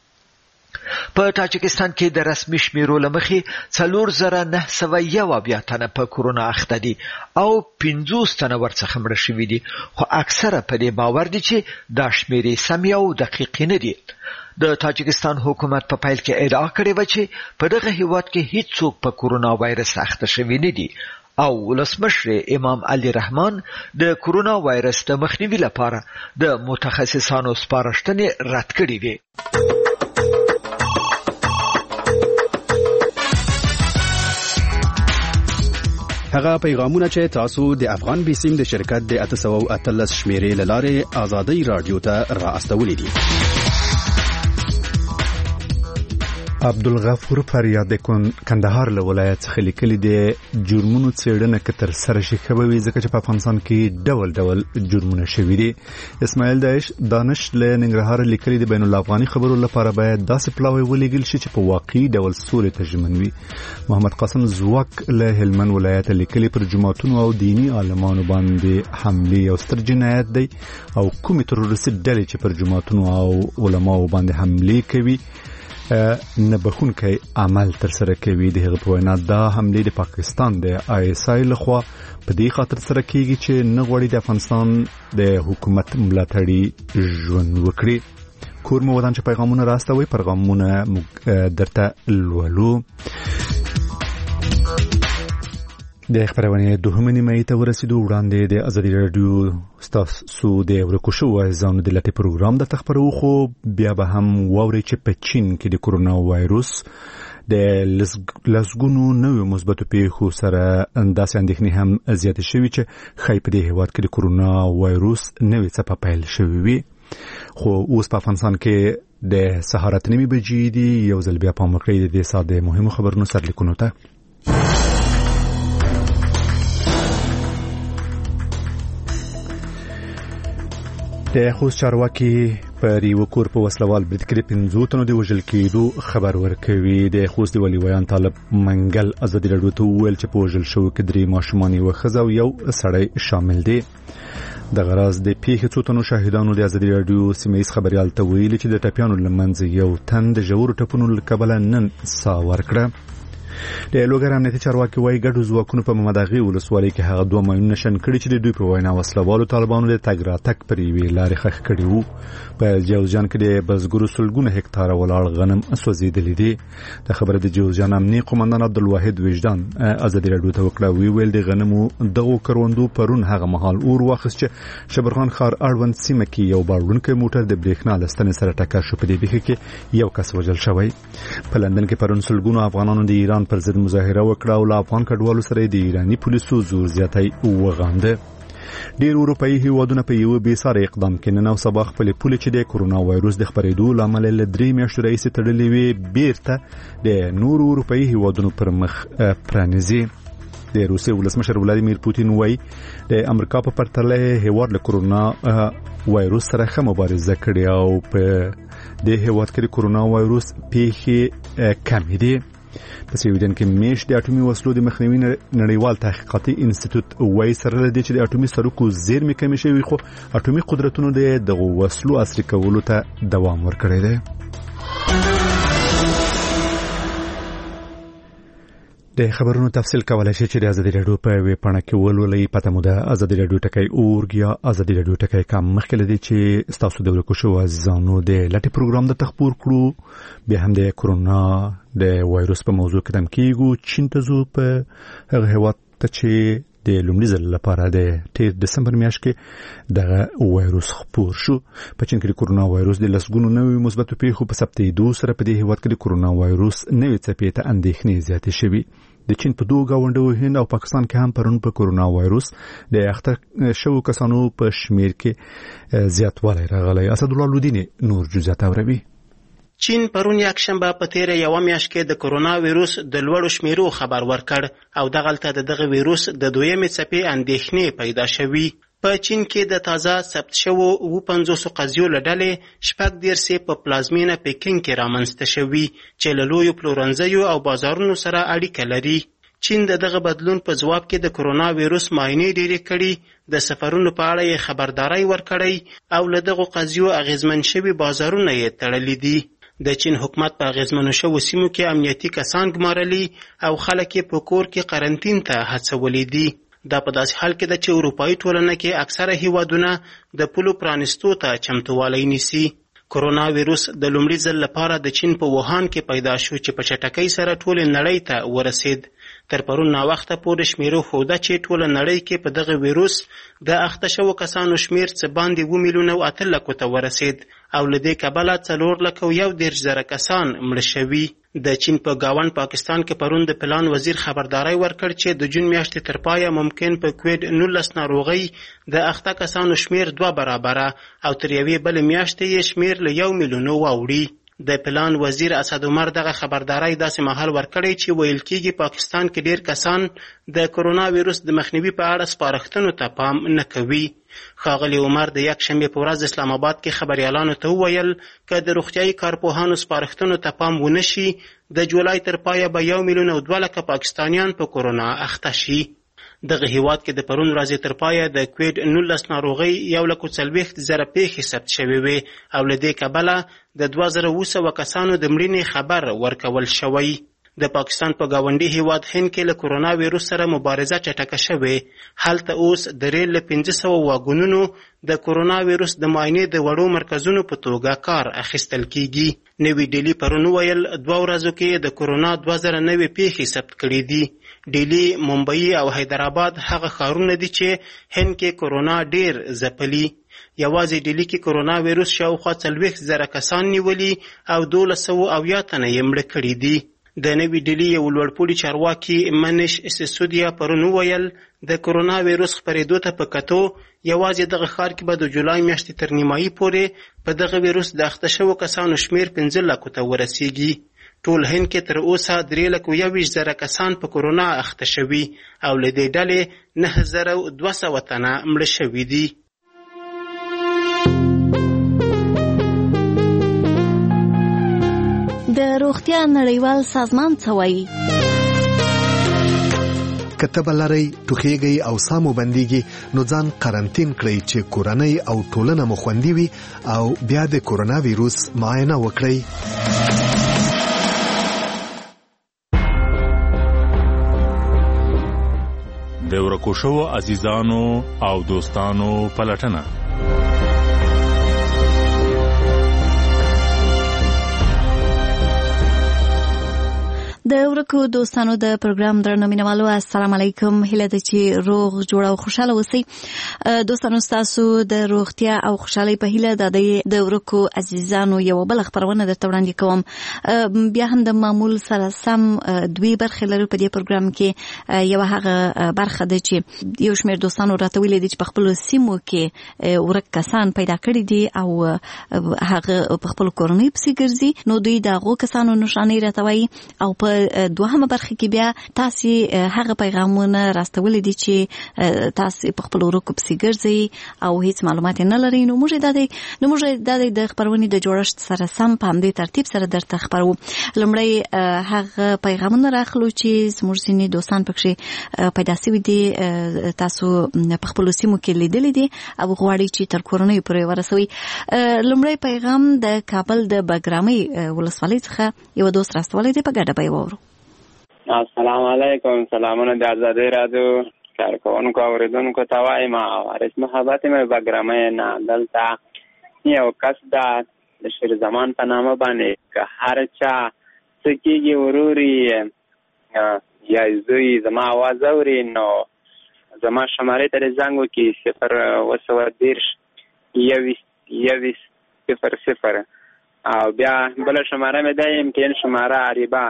په تاجکستان کې د رسمي شمیرو لمخې 4,901 تنه په کورونا اخته دي او 50 تنه ورڅخه مړه شوي دي، خو اکثره په دې باور دي چې دا شمیرې سمې او دقیقې نه دي. د تاجکستان حکومت په پیل کې ادعا کړې و چې په دغه هیواد کې هیڅ څوک په کورونا وایرس اخته شوي نه دي او ولسمشر امام علي رحمان د کورونا وایرس د مخنیوي لپاره د متخصصانو سپارښتنې رد کړې وې. هغه پیغامونه چې تاسو د افغان بیسیم د شرکت د 813 شمیرې له لارې ازادي رادیو ته را استولې دي. عبدالغفور فریاد کندهار له ولایت څخه لیکلي دي جرمونو څېړنه که تر سره شي ښه به وي ځکه چې په افغانستان کې ډول ډول جرمونه شوي دي. اسماعیل دانش له ننګرهار لیکلي دي بین الافغاني خبرو لپاره باید داسې پلاوی ولېږل شي چې په واقعي ډول سولې ته ژمن وي. محمد قاسم زواک له هلمند ولایت لیکلي پر جماعتونو او دیني عالمانو باندې حملې یو ستر جنایت دی او کومې تروریستي ډلې چې پر جماعتونو او علماو باندې حملې کوي نه بخونکی عمل تر سره کوي. د هغه په وینا دا حملې د پاکستان د ISI لخوا په دې خاطر سره کیږي چې نه غواړي د افغانستان د حکومت ملاتړي ژوند وکړي. کور مو ودان چې پیغامونه راستوي پیغامونه درته لولو. د خبرونه دوهمه نیمه ته ورسېدو وړاندې د ازادي رادیو ستاسو د ورکو شو ځانو د لټي پروګرام د تخبرو خو بیا به هم ووري چې په چین کې د کورونا وایروس د لسګونو نوې مثبتو پیښو سره انداسې اندېښنې هم زیاتې شوي چې ښایي په دې هېواد کې د کورونا وایروس نوې څپه پیل شوې وي. خو اوس په افغانستان کې د سهار 8 بجې دي. یو ځل بیا پام وکړئ د دې ساعت د مهمو خبرونو سرلیکونو ته. د خوست چارواکي پر یو کور په وسلوال برید کې 15 تنو د وژل کېدو خبر ورکوي. د خوست ولی ویان طالب منګل ازادي رادیو ته ویل چې په وژل شو کې 3 ماشومان او ښځه او یو سړی شامل دي. د غراز د پیښې څو تنو شاهدانو د ازادي رادیو سیمه‌یز خبريال ته ویلي چې د ټپیانو لمنځ یو تن د ژورو ټپونو لکبله نن سا ورکړه. د لوګر امنیتي چارواکي وايي ګډو ځواکونو په محمداغي ولسوالۍ کې هغه 2 ماینونه نشن کړي چې د دوی په وینا وسلوالو طالبانو د تګ راتګ پر یوې لارې خښ کړي وو. په جوزجان کې د بزګرو سلګونه هکتار ولاړ غنم سوځېدلي دي. د خبره د جوزجان امنیتي قومندان عبدالواحد وجدان ازادي رادیو ته وکړه. ویل د غنمو دغه کروندو پرون هغه مهال اور واخیست چې شبرغان ښار اړوند سیمه کې یو باړونکي موټر د برېښنا لستنې سره ټکر شو. په دې پیښه کې یو کس وژل شوی. په لندن کې پرون سلګونه افغانانو د ایران پر ضد مظاهره وکړه او له افغان کډوالو سره د ایرانی پولیسو زور زیاتی وغانده. ډیر اروپایي هیوادونه په یو بې ساري اقدام کې نن او سبا خپل پولې چې د کورونا وایروس د خپرېدو لامل له 3 میاشتو راهیسې تړلې وي بیرته د نور اروپایي هیوادونو پر مخ پرانیزي. د روسیې ولسمشر ولادیمیر پوتین وایي د امریکا په پرتله هیواد له کورونا وایروس سره ښه مبارزه کړې او په د هیواد کې د کورونا وایروس پیښې کمې دي. په سویډن کې میش د اټومي وسلو د مخنیوي نړیوال تحقیقاتي انسټیټیوټ وایي سره لدی چې د اټومي سرکو زیرمې کمې شوي خو اټومي قدرتونو د وسلو عصري کولو ته دوام ورکړی دی. د خبرونو تفصیل کولای شي چې د ازادي رادیو په ویب پاڼه کې ولولئ. پته مو ده ازادي رادیو ټکی اورګ یا ازادي رادیو ټکی کم. مخکې لدی چې تاسو د ورکو شو ځانو د لټي پروګرام د تخبور کړو. بیا هم د کورونا د وایروس په موضوع کې دم کېږو. چین ته زو په هغه هیواد ته چې د لومړي ځل لپاره د 13 دسمبر میاشت کې د وایروس خپور شو. په چین کې د کورونا وایروس د لسګونو نوې مثبتو پیښو په ثبتېدو سره په دې هیواد کې د کورونا وایروس نوې څپې ته اندېښنې زیاتې شوي. د چین په دوه گاونډیو هند او پاکستان کې هم پرون په کورونا وایروس د اخته شوو کسانو په شمیر کې زیاتوالی راغلی. اسدالله لودینی نور جزئیات اوروي. چین پرون یکشنبه په تیره یوه میاشت کې د کورونا ویروس د لوړو شمیرو خبر ورکړ او دغلته د دغه ویروس د دویمې څپې اندېښنې پیدا شوي. په چین کې د تازه ثبت شوو 50 قضیو له ډلې 14 په پلازمینه پکین کې رامنځته شوي چې له لویو پلورنځیو او بازارونو سره اړیکه لري. چین دغه بدلون په ځواب کې د کورونا ویروس معاینې ډېرې کړي، د سفرونو په اړه یې خبرداري ورکړی او له دغو قضیو اغیزمن شوي بازارونه یې تړلي دي. د چین حکومت په اغیزمنو شوو سیمو کې امنیتي کسان ګمارلي او خلک یې په کور کې قرنطین ته هڅولي دي. دا په داسې حال کې ده چې اروپایي ټولنه کې اکثره هیوادونه د پولو پرانیستو ته چمتووالی نیسي. کورونا ویروس د لومړي ځل لپاره د چین په ووهان کې پیدا شو چې په چټکۍ سره ټولې نړۍ ته ورسید. تر پرون ناوخته پورې شمیرو ښوده چې ټوله نړۍ کې په دغه ویروس د اخته شوو کسانو شمیر څه باندې 2,800,000 ته ورسید او له دې کبله 4,110,000 کسان مړه شوي. د چین په گاوند پاکستان کې پرون د پلان وزیر خبرداري ورکړ چې د جون میاشتې تر پایه ممکن په کووید 19 ناروغۍ د اخته کسانو شمیر 2 برابره او تر یوې بلې میاشتې یې شمیر له 1 میلیون واوړي. د پلان وزیر اسد عمر دغه خبرداري داسې مهال ورکړی چې ویل کېږي پاکستان کې ډیر کسان د کرونا ویروس د مخنیوي په اړه سپارښتنو ته پام نه کوي. ښاغلي عمر د یکشنبې په ورځ اسلام آباد کې خبریالانو ته وویل که د روغتیایي کارپوهانو سپارښتنو ته پام ونه شي د جولای تر پایه به 1,200,000 پاکستانیان په کرونا اخته شي. دغه هیواد کې د پرون ورځې تر پایه د کوویډ-19 ناروغۍ 1,40,000 پیښې ثبت شوې وې او له دې کبله د 2,200 کسانو د مړینې خبر ورکول شوی. د پاکستان په ګاونډي هیواد هند کې له کرونا ویروس سره مبارزه چټکه شوې. هلته اوس د ریل له 500 واګونونو د کرونا ویروس د معاینې د وړو مرکزونو په توګه کار اخیستل کیږي. نوی ډیلی پرون ویل 2 ورځو کې د کرونا 2,000 پیښې ثبت کړي دي. ډیلی، ممبئی او حیدرآباد هغه ښارونه دي چې هند کې کرونا ډیر ځپلي. یوازې ډیلی کې کرونا ویروس شاوخوا 40,000 کسان نیولي او 1,200 تنه یې مړه کړي دي. د نوی ډیلی یو لوړپوړي چارواکي منیش سیسودیا پرون ویل د کرونا ویروس خپرېدو ته په کتو یوازې دغه ښار کې به د جولای میاشتې تر نیمایي پورې په دغه ویروس د اخته شوو کسانو شمیر 15 لکو ته ورسیږي. ټول هند کې تر اوسه 3,21,000 کسان په کرونا اخته شوي او له دې ډلې 9,200 تنه مړه شوي دي. د روغتیا نړیوال سازمان څه وایي؟ که تبه لرئ، ټوخیږئ او ساه مو بندیږي نو ځان قرنطین کړئ چې کورنۍ او ټولنه مو خوندي وي او بیا د کرونا ویروس معاینه وکړئ. د ورکو شوو عزیزانو او دوستانو پلټنه. د ورکو دوستانو د پروګرام درنو مینوالو السلام علیکم. هیله ده چې روغ جوړ او خوشاله اوسئ. دوستانو ستاسو د روغتیا او خوشحالۍ په هیله د ورکو عزیزانو یو بل خبرونه درته وړاندې کوم. بیا هم د معمول سره سم دوی برخې لرو په دې پروګرام کې. یو هغه برخه ده چې یو شمېر دوستانو راته ویلي دي چې په خپلو سیمو کې ورک کسان پیدا کړي دي او هغه په خپلو کورنیو پسې ګرځي. نو دوی د هغو کسانو نښانې راته وایي او په دوهمه برخه کې بیا تاسو هغه پیغامونه راستولې دي چې تاسو په خپل ورکو پسې ګرځئ او هیڅ معلومات نه لرئ. نو موږ د خبرونې د جوړښت سره سم په همدې ترتیب سره درته خبرو. لومړی هغه پیغامونه راخلو چې زموږ ځینې دوستان پکې پیدا شوي دي، تاسو په خپلو سیمو کې لیدلي دي او غواړئ چې تر کورنیو پورې ورسوي. لومړی پیغام د کابل د بګرامۍ ولسوالۍ څخه یو دوست راستولی دی، په ګډه به یې واورو. السلام علیکم. سلامونه د آزادۍ راډیو کارکوونکو او اوریدونکو ته وایم. وارث محبت مې بګرامۍ نه دلته یو کس ده د شیر زمان په نامه باندې که هر چا څه کېږي وروري یا زوی زما آواز اوري نو زما شمارې ته زنګ وکړي 0202100 او بیا بله شماره مې ده امتحان شماره عریبه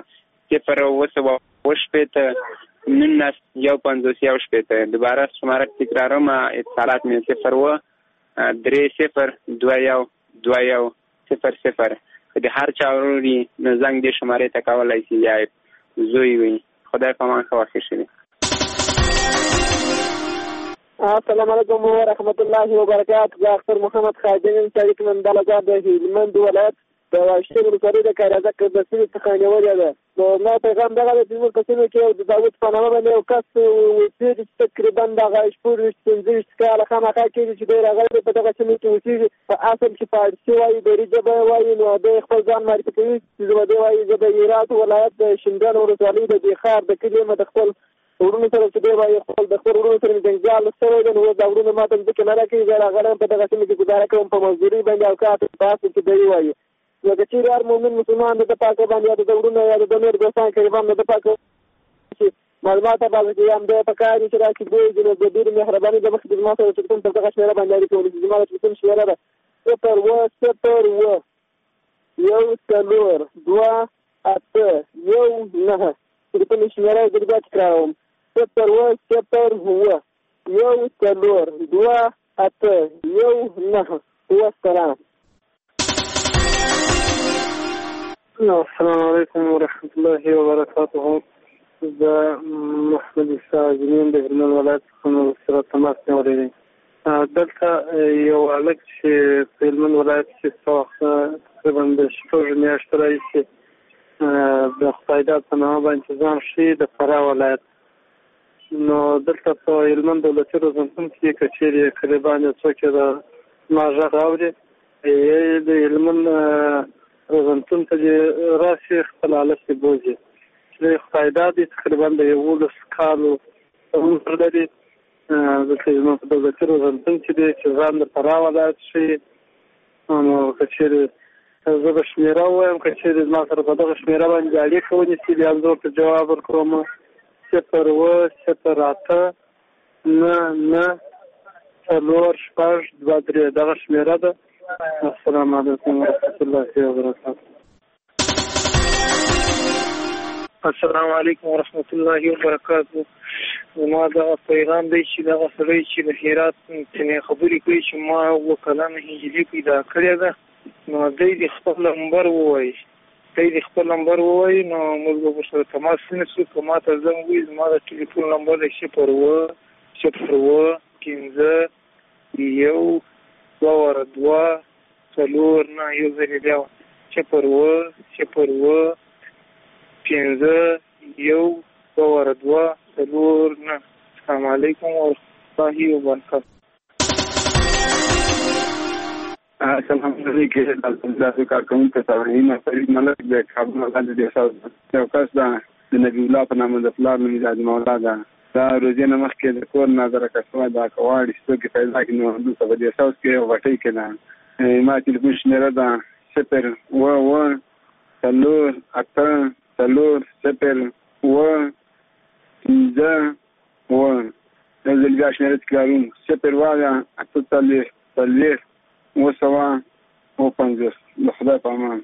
02019150150. دوباره شماره تکراروم، اتصالات مې 030212100. که د هر چا وروري نو زنګ دې شمارې ته کولی شي یا زوی وي. خدای په امان ښه واقع شي. السلام علیکم ورحمت الله وبرکاته. زه اختر محمد خادم یم، شریک مندلګا د هلمند ولایت د واشتې ولسوالۍ د کاریزک د سیمې څخه نیولې ده. نو ما پیغام دغه د زموږ په سیمه کې د داود په نامه باندې یو کس اوسېږي چې تقریبا دغه 25 کاله خامخا کېږي چې دی راغلی په دغه سیمه کې اوسېږي. په اصل کې فارسي وایي، دري ژبه یې وایي. نو دی خپل ځان معرفي کوي چې دی وایي زه د هرات ولایت د شینډیان ولسوالۍ د دې ښار د کلي یم. د خپل ورونو سره چې دی وایي خپل د خپل ورونو سره مې جنجال شوی دی. نو دا ورونه ما ته ځکه نه راکوي، زه راغلی یم په دغه سیمه کې ګزاره کوم په مزدورۍ باندې او کار په اصل کې دی وایي. نو که چیرې هر مؤمن مسلمان د پاکه باندې یا د ورونو یا د نور دوستان قریبان د پاکه چې معلومات باندې چې هم د پکار چې راکې دی د ډېر مهرباني د مخکې ما سره چې کوم په دغه شمیره باندې اړیکه ونیسي. زما د ټلیفون شمیره ده 010128219. ټلیفون شمیره یې بیا تکراروم 010128219. والسلام. السلام علیکم ورحمۃ الله وبرکاته. د محمد عیسی زمین د هلمند ولایت څخه سره تماس نیولی دی. دلته یو هلک چې په هلمند ولایت کې څه وخت تقریبا د شپږ میاشتې راهیسې د خدای داد په نامه باندې ځان ښیي د فراه ولایت. نو دلته په هلمند دولتي روزنتون کې که چېرې قریبان څوک یې د ما غږ اوري د هلمند روزنتون ته دې راشي خپل هلک یې بوځي. چې خدای داد یې تقریبا د 11 کالو عمر لري. دلته زموږ په دولتي روزنتون کې دی چې ځان د فراه ولایت ښیي. نو که چېرې زه به شمېره ووایم، که چېرې زما سره په دغه شمېره باندې اړیکه ونیسي بیا زه ورته جواب ورکوم. 0 9 4 6 2 3 دغه شمېره ده. السلام علیکم ورحمۃ الله وبرکاته. السلام علیکم ورحمۃ الله وبرکاته. زما دغه پیغام دی چې دغه سړی چې د هرات څخه خبرې کوي چې ما 2 کلنه هجري پیدا کړې ده، نو دی د خپل نمبر ووایي. نو موږ به ورسره تماس ونیسو. که ما ته زنګ ووایي زما د ټلیفون نمبر دی 0 0 15 1 2 2 4 نه یو ځل بیا 0 0 15 1 2 2 4 نه. السلام علیکم ورحمۃ الله وبرکاته. السلام علیکم تاسو کارکونکو ته فرید ملک د کابل ولایت د شاو یو کس دا د نبی الله په نامه د فلار نمیزاد مولا دا روزانه مخکې د کور نظر کسمه دا کواړي څوک پیدا کړي نو د څه د شاو کې وټی کړه ما ټلیفون شمیره دا 0 1 4 8 4 0 1 15 1 نزل بیا شمیره تکرارون 0 1 8 4 وسوا وپنځه د خدای په امان.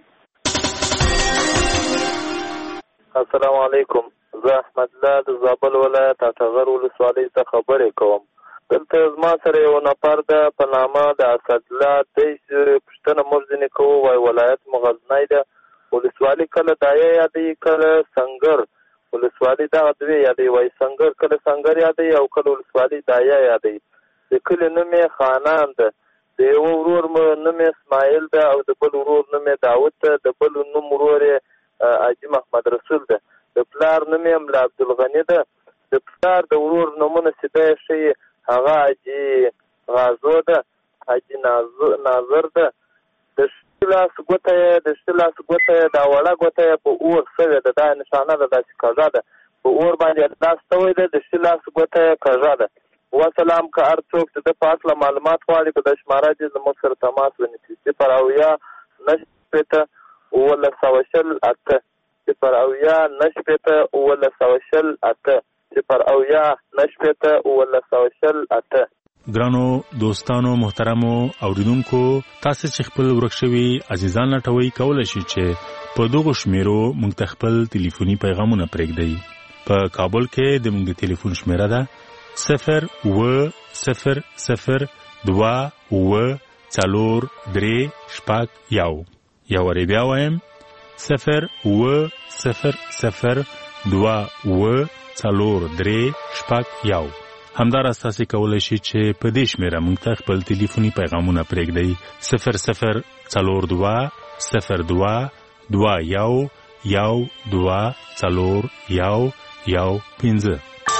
السلام علیکم. زه احمد الله د زابل ولایت اټغر ولسوالۍ څخه خبرې کوم. دلته زما سره یو نفر ده په نامه د اسدالله دی پوښتنه موږ ځینې کوو وایي ولایت مو غزنی ده. ولسوالي کله دایه یادوي کله سنګر. ولسوالي دغه دوې یادوي وایي سنګر کله سنګر یادوي او کله ولسوالي دایه یادوي. د کلي نوم یې خانان ده. د یو ورور نوم یې اسماعیل ده او د بل ورور نوم یې داود ده. د بل نوم ورور یې حاجي محمد رسول ده. د پلار نوم یې ملا عبدالغني ده. د پلار د ورور نومونه چې دی ښیي هغه حاجي غازو ده، حاجي ناظر ده. د ښي لاس ګوته یې دا وړه ګوته یې په اور سوې ده. دا نشانه ده داسې کږه ده، په اور باندې لاس سوی ده. د ښي لاس ګوته یې کږه ده. وسلام که هر څوک چې د په اصله معلومات غواړي په د شماره دې زموږ سره تماس ونیسي 0 9 8 19 8 0 9 8 0 9 8. ګرانو دوستانو محترمو اوریدونکو، تاسو چې خپل ورکشوي عزیزان لټوي کولای شئ چې په دغه شمیرو موږ ته خپل ټلیفوني پیغامونه پرېږدئ. په کابل کې د موږ ټلیفون شمیره ده 0 0 0 2 4 3 6 1. یا ور بیا وایم 0 0 0 2 4 3 6 1. همدارس تاسو کولای شئ چې په دې شمیره موږ ته خپل ټلیفوني پیغامونه پرېږدئ 0 0 4 2 0 2 2 1 1 2 4 1 1 5.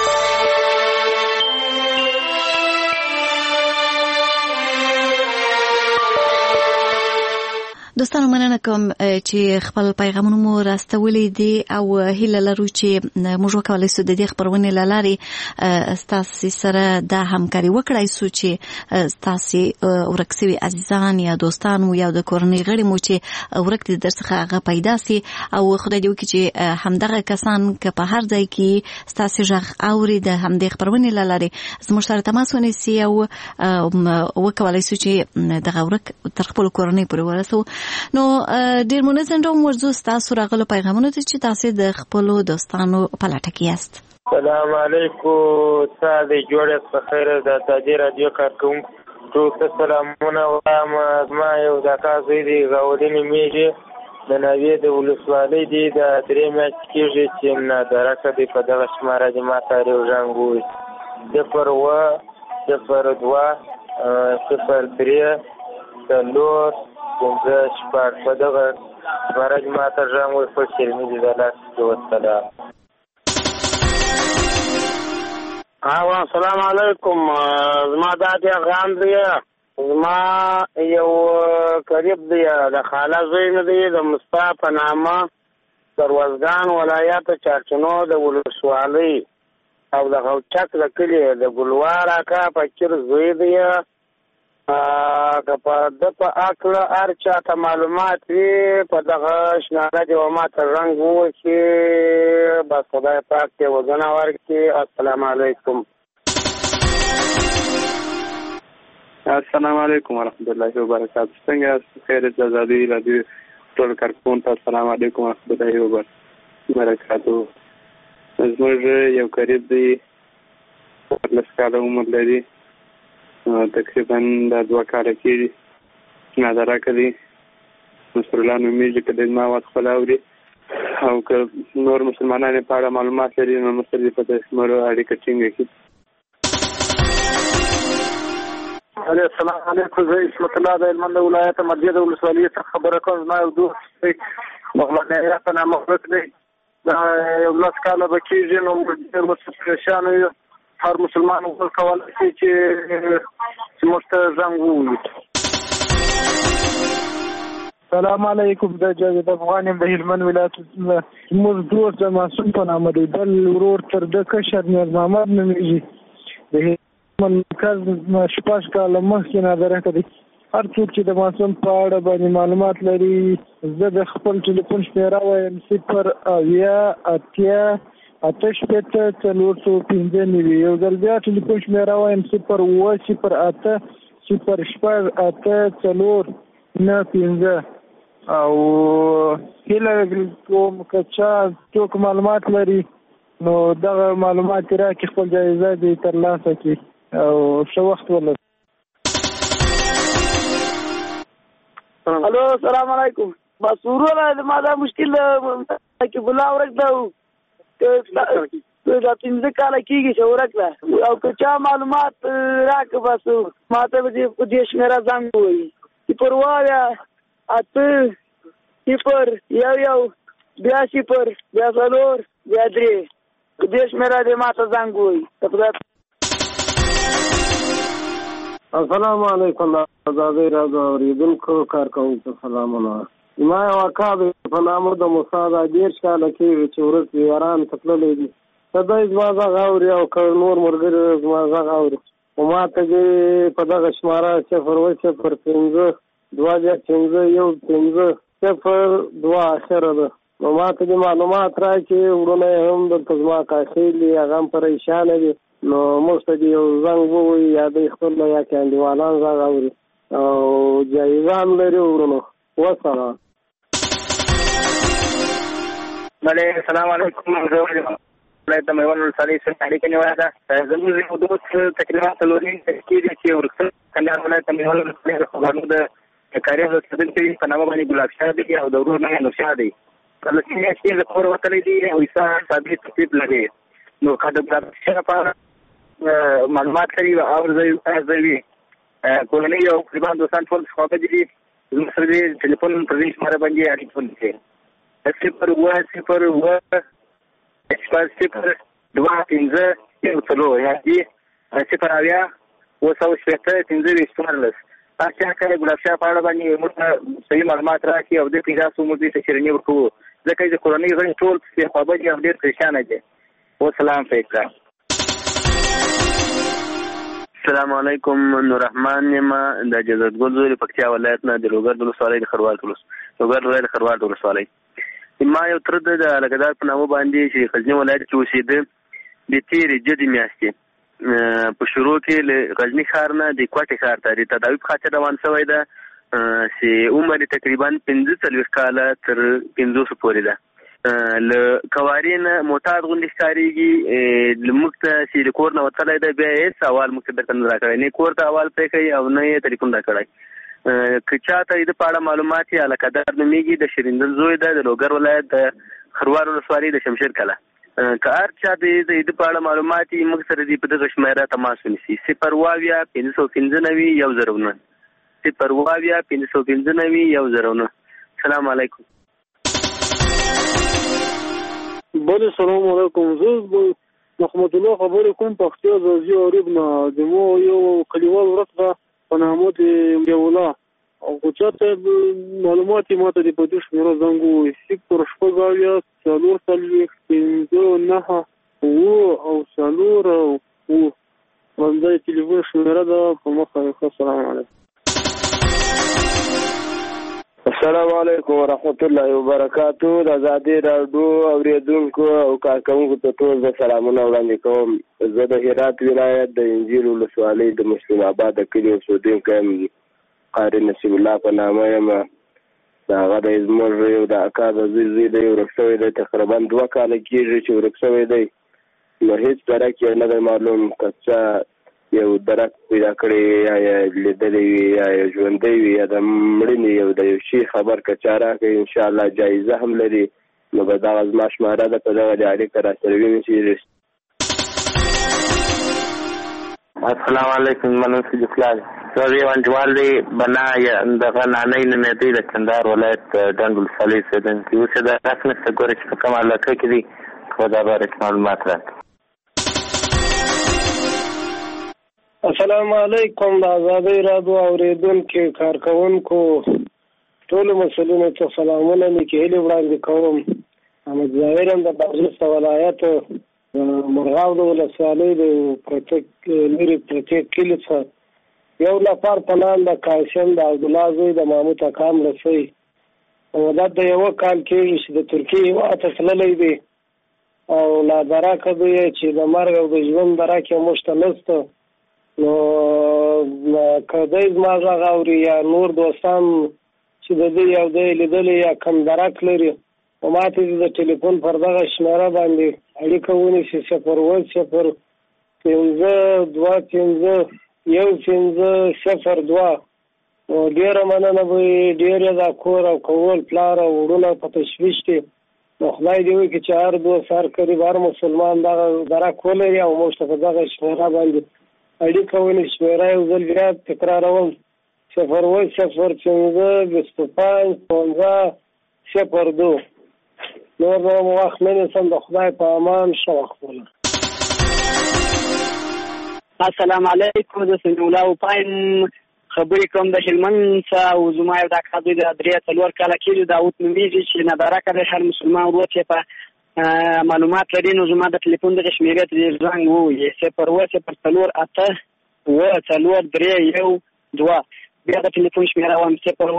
دوستانو مننه کوم چې خپل پیغامونه مو راستولې دي او هیله لرو چې موږ وکولای شو د دې خبرونې له لارې ستاسو سره د همکاري وکړای شو چې ستاسو ورکسوي عزیزان یا دوستان مو یا د کورنۍ غړي مو چې ورکتي درڅخه هغه پیدا سي او خدای دې وکړي چې همدغه کسان که په هر ځای کې ستاسو ژغ اوري د همدې خبرونې له لارې زموږ سره تماس ونیسي او وکولای شو چې دغه ورک تر خپل کورنۍ پورې ورسو. نو ډیر منظم ډول موضوع تاسو راغلو پیغامونه چې تاسو د خپل دوستانو په لټه کې یاست. السلام علیکم. تاسو جوړه په خیر د تاجر رادیو کارکونکو ټول سلامونه وایم. ما یو د تاسو دی غوډینې میږي د ناوې د ولسوالۍ دی د 3 میاشتې کېږي چې نادرکه دی په دغه شماره دې ما ته یو زنګ ووایي 0 02 04 5 6 په دغه شماره دې ما ته زنګ ووایي خپل شرمي دي د لاس کې والسلام. السلام علیکم. زما دا دی افغان دی. زما یو قریب دی د خاله زوی نه دی د مصطفی په نامه دروازګان ولایت چارچنو د ولسوالۍ او د غوچک د کلي د ګلوار اکا فقیر زوی دی. که په ده په هکله هر چا ته معلومات وي په دغه شناره دې ما ته رنګ ووهي بس خدای پاک دې وزنه ورکړي. السلام علیکم. السلام علیکم ورحمت الله وبرکاته. څنګه خیر د آزادۍ راډیو ټول کارکونکو ته السلام علیکم ورحمت الله وبرکاته. زموږ یو قریب دی 14 کاله عمر لري تقریبا د 2 کاله کېږي نادرکه دی نصر الله نومیږي که د ما وخت خپل اوري او که نور مسلمانان په اړه معلومات لري نو مستر دې په دسمرو اړیکه ټینګه کړي. السلام علیکم. زه اسمت الله د هلمند ولایت مرجع د ولسوالۍ څخه خبره کوم. زما یو دوست دی مغلقه په نامه ورک دی دا 11 کاله به کېږي نو ډېر ورڅخه پریشان یو. هر مسلمان وکړ کولی شي چې موږ ته زنګ ووهي. سلام علیکم. د جاوید افغان یم د هلمند ولایت. زموږ دوست د معصوم په نامه دی. بل ورور تر ده کشر نیاز محمد نومیږي د هلمند مرکز نه 6 کاله مخکې نادرکه دی. هر څوک چې د معصوم په اړه باندې معلومات لري زه د خپل ټلیفون شمېره وایم 0808845 یو ځل بیا ټلیفون شمېره وایم 0800804 او هیله کوم که چا څوک معلومات لري نو دغه معلومات راکړي خپل جایزه دې ترلاسه کړي او ښه وخت ولري. الو السلام علیکم. بس وروره ما دا مشکل کې بلا ورک دا دا 15 کاله کېږي چې ورک ده او که چا معلومات راکړه بس ما ته به دې شمېره زنګ ووایي 0 بیا 0 بیا 4 بیا 3 دې شمېره دې ما ته زنګ ووایي. السلام علیکم. آزادۍ راډیو اورېدونکو کارکوونکو سلامونه. زما یو اکا دی په نامه د موسی دا 10 کاله کېږي چې ورځ یاران ته تللی دي. که دی زما غږ اوري او که نور ملګري زما غږ اوري خو ما ته دې په دغه شماره 0 2 اخره ده نو ما ته دې معلومات راکړي. وروڼه یې هم دلته زما کاخیل دي هغه هم پریشانه دي نو موږ ته دې یو زنګ ووایي یا دی خپل یا کې انډیوالان غږ اوري او جایزه هم لري ورونو. وسلام. السلام علیکم. د میوند ولسوالۍ څخه اړیکه نیولې ده. زموږ یو دوست تقریبا 4 کېږي چې ورکړل کندهار ولایت د میوند ولسوالۍ د خبرونو د کاریز استادل په نامه باندې ګلاب شاه دی او د ورور نه نوشا دی. کله چې یې د کور وتلې دي او ایسا ثابت تکلیف لري نو کله ګلاب شاه لپاره معلومات لري او ارزوي کولنی او تقریبا دوستان ټول خواته دي. زموږ سره د ټلیفون پر دې شماره باندې اړیکه ونیسئ 0 یا دي 0 تاسو هغه ګلاب شاه په اړه باندې موږ صحیح معلومات راکړي او د پیدا سمو دې ته شرنی ورکوو ځکه چې کورنۍ غړي ټول په خپل دي او ډېر پریشان دي. والسلام علیکم. السلام علیکم. نور رحمان یم د جزت ګل زوی پکتیا ولایت نه د لوګر د ولسوالۍ د خروار ولسوالۍ. ما یو تر د لګدار په نامه باندې چې غزنی ولایت کې اوسېده د تیرې جدي میاشتې په شروع کې له غزنی ښار نه د کوټې ښار ته د تداوی په خاطر روان شوی ده چې عمر تقریبا 45 کاله تر 500 پورې ده. له کوارین معتاد غوندې ښکارېږي. موږ ته چې د کور نه وتلی ده بیا هېڅ احوال موږ ته درته نه راکړی، نه کور ته احوال پرې کوي او نه یې تلیفون راکړی. که چاته د پاړه معلومات یا لکدار نومیږي د شریندل زوی د لوګر ولایت د خروار ولسوالۍ د شمشیر کلا که هر چا د پاړه معلومات موږ سره دې په دغه شمیره تماس ونیسي 0 السلام علیکم. بله سلام علیکم. زه محمد الله خبرې کوم پښتو زوزي اوربنا د مو یو کلیوال ورته په نامه د یولا او چاته معلومات ماته د پدوش میرو زنګو سپور شپږاویا څلور تلويخ 9 او څلور او باندې ټلیفون شمیره ده په مخه. السلام علیکم. السلام علیکم ورحمت الله وبرکاتہ. د آزادۍ راډیو اوریدونکو او کارکونکو ته ټول د سلامونه وړاندې کوم. زه د هرات ولایت د انجیل ولسوالۍ د مسلم آباد کلي اوسیدونکی یم. قاری نصیب الله په نامه یم. د هغه د زموږ یو د اکا د زوی دی ورک شوی دی، تقریبا 2 کاله کېږي چې ورک شوی دی. نو هېڅ درک یې نه دی معلوم که څه یو درک پیدا کړی یا لیدلی وي یا ژوندی وي یا د مړینې یو د یو شي خبر که چا راکړي انشاءالله جایزه هم لري. نو به دغه زما شماره ده په دغه د اړیکه راسره ونیسي. السلام علیکم. منو سید فلال زوی وانجوال دی بنا دغه نانۍ نومېدی د کندهار ولایت ډنډ ولسوالۍ اوسېدونکی. اوس یې د درک نشته ګوره چې په کومه علاقه کې دی خو دا باره کې معلومات راکړي. السلام علیکم. د آزادۍ راډیو اوریدونکو کارکونکو ټولو مسؤلینو ته سلامونه لیکي هیلې وړاندې کوم. احمد ظاهر د بادغیس ولایت مرغاو د ولسوالۍ د لرې پرتې کلي څخه یو نفر په نام د قاسم د عبدالله زوی د محمود اکام رسۍ مدت د 1 کال کېږي چې د ترکیې هېواد ته تللی دی او لا درکه دی چې د مرګ او د ژوند درک یې موږ ته نشته. نو که دی زما غږ اوري یا نور دوستان چې د دې یو دی لیدلی یا کم درک لري نو ماته د ټلیفون پر دغه شمېره باندې اړیکه ونیسي 0101515015002. نو ډېره مننه به ډېر دا کور او کول پلار او وروڼه په تشویش دي. نو خدای دې وکړي چې هر دوست هر قریب هر مسلمان دغه درک ولري او موږ ته په دغه شمېره باندې اړیکه ونیسي. شمېره یو ځل بیا تکراروم 010151502. نور نو وخت نه نیسم. د خدای په امان ښه وخت ولرئ. السلام علیکم. زه سمیع الله وپایم خبرې کوم د هلمند څخه او زما یو د اکا زوی د 3-4 کاله کېږي داود نومېږي چې ندارکه دی هر مسلمان ورور چې په معلومات لري نو زما د ټلیفون دغه شمېرې ته زنګ ووهي 010443431 بیا د ټلیفون شمېره وایم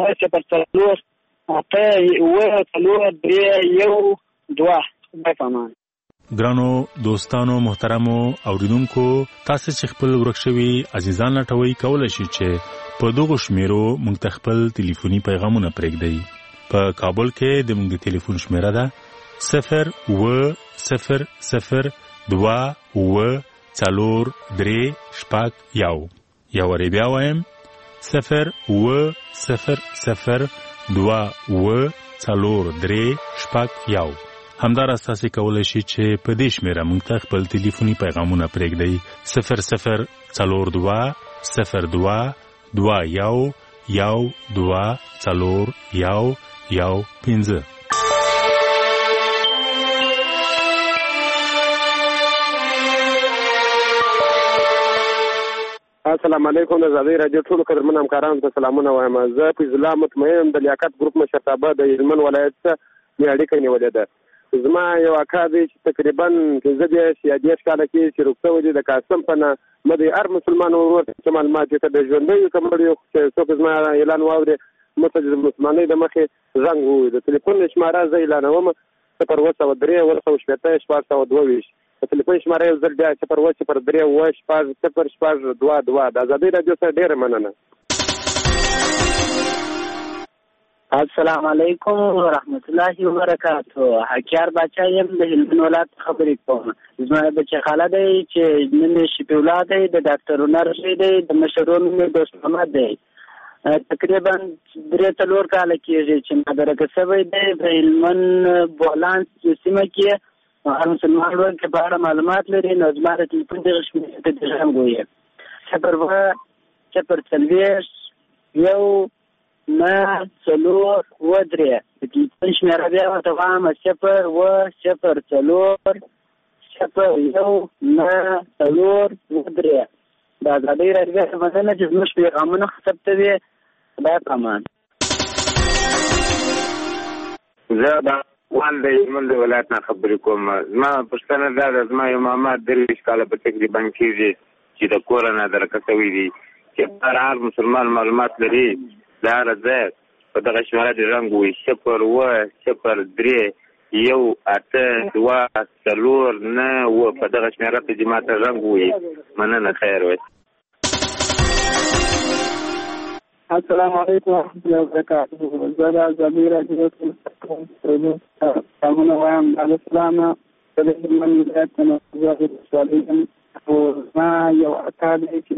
010443431. خدای په امان. ګرانو دوستانو محترمو اوریدونکو تاسو چې خپل ورک شوي عزیزان لټوي کولای شئ چې په دغه شمیرو موږ ته خپل ټلیفوني پیغامونه پرېږدئ. په کابل کې د موږ د ټلیفون شمیره ده 010002431. یا ور بیا وایم 010002431. همدار تاسو کولای شئ چې په دې شمیره موږ ته خپل ټلیفوني پیغامونه پرېږدئ 00222212415. السلام علیکم. د آزادۍ راډیو ټولو قدرمن همکارانو ته سلامونه وایم. زه فیض الله مطمئن د لیاقت ګروپ مشرتابه د هلمند ولایت څخه مې اړیکه نیولې ده. زما یو اکا دی چې تقریبا 15 کاله کې چې روغ شوی دی د قاسم په نامه دی. هر مسلمان ورور ته معلومات یې د ژوندیو که مړیو چې څوک زما اعلان واوري مته د مسلمانۍ د مخې زنګ ووهي. د ټلیفون شماره زه اعلانوم 0103432. د ټلیفون شماره یو ځل بیا 0103432. د آزادۍ راډیو سره ډېره مننه. السلام علیکم ورحمت الله وبرکاتہ. حکیار باچا یم د هلمند ولایت خبرې کوم. زما بچی خاله دی چې نن شپې ولاد دی د ډاکټر نر دی د مشرونو دوست محمد دی تقریبا 3-4 کاله کېږي چې مدرکه شوی دی په هلمند بولان سیمه کې هر مسلمان ورور کې په اړه معلومات لري. نو زما د ټلیفون دغه شمېرې ته د زنګ وویل 0-0-9-4-3 د ټلیفون شمېره بیا ورته وایم 0-0-9-4-3 د ازادۍ راډیو مننه چې زموږ پیغامونه ثبتوي. خدای پامان. زه د افغان د هلمند ولایت نه خبرې کوم. زما پوښتنه دا ده، زما یو ماما 23 کاله په تقریبا کېږي چې د کوره نه درکه شوي دي چې هر مسلمان معلومات لري د هر ځای په دغه شمېره د رنګ وي 0-0-3-1-8-2-4-9 په دغه شمېره په جماعت رنګ وي. مننه، خیر وي. السلام علیکم ورحمۃ اللہ وبرکاتہ. زه د ازادۍ راډیو سلامونه وایم. د اسلام د هلمند ولایت نه او زما یو اکا دی چې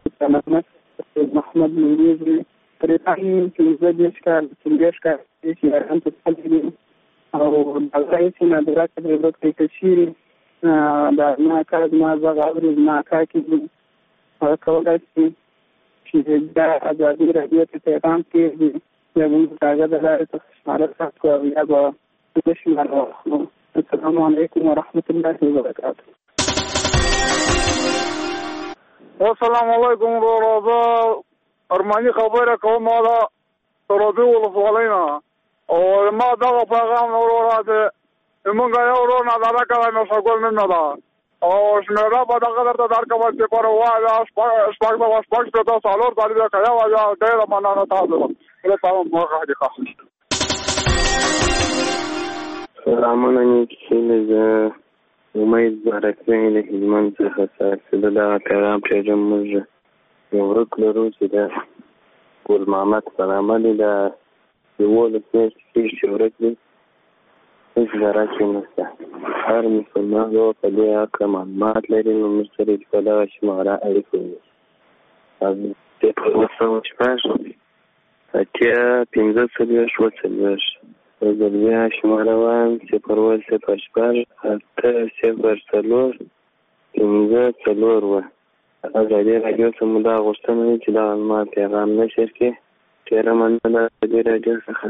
محمد نومیږي تقریبا 15 کال چې ایران ته تللی دی او دغه هېڅ نادره تجربه کړې شوي د زما اکا زما غږ اوري. زما اکا کې هغه کولی شي چې دا ازادي راډیو ته پیغام کېږدي یا موږ د هغه د لارې څخه شماره ثبت کړو یا به د شماره واخلو. السلام علیکم ورحمۃ الله وبرکاتہ. السلام علیکم ورحمۃ الله. ارماني خبره کوم دا ترودو ولسوالۍ نه او ما دغه پیغام وروړه چې موږ یو ورور نه درکه نه شګول نه ده او شمېره به دغه درته درکوم چې پر وایه شپږ ته څلور کالي ده که یو یا ډېره مننه تاسو ته. زه تمام موخه دي ښه. سلامونه نیکې زه امید بارکزی له هلمند څخه ستاسو د دغه پیغام پرېږدم. موږ یو ورک لرو چې د ګل محمد په نامه دی. د 11 میاشتې کېږي چې ورک دی، هېڅ ذره کې نشته. هر مسلمان یو په دې هکله معلومات لري نو موږ سره چې په دغه شماره اړیکه ونیسي. 0-15-40-40 زه بیا شماره وایم 0-0-8-4-5-4 ازادي راډیو څخه مو دا غوښتنه ده چې دغه زما پیغام نشر کړي. ډېره مننه ازادي راډیو څخه.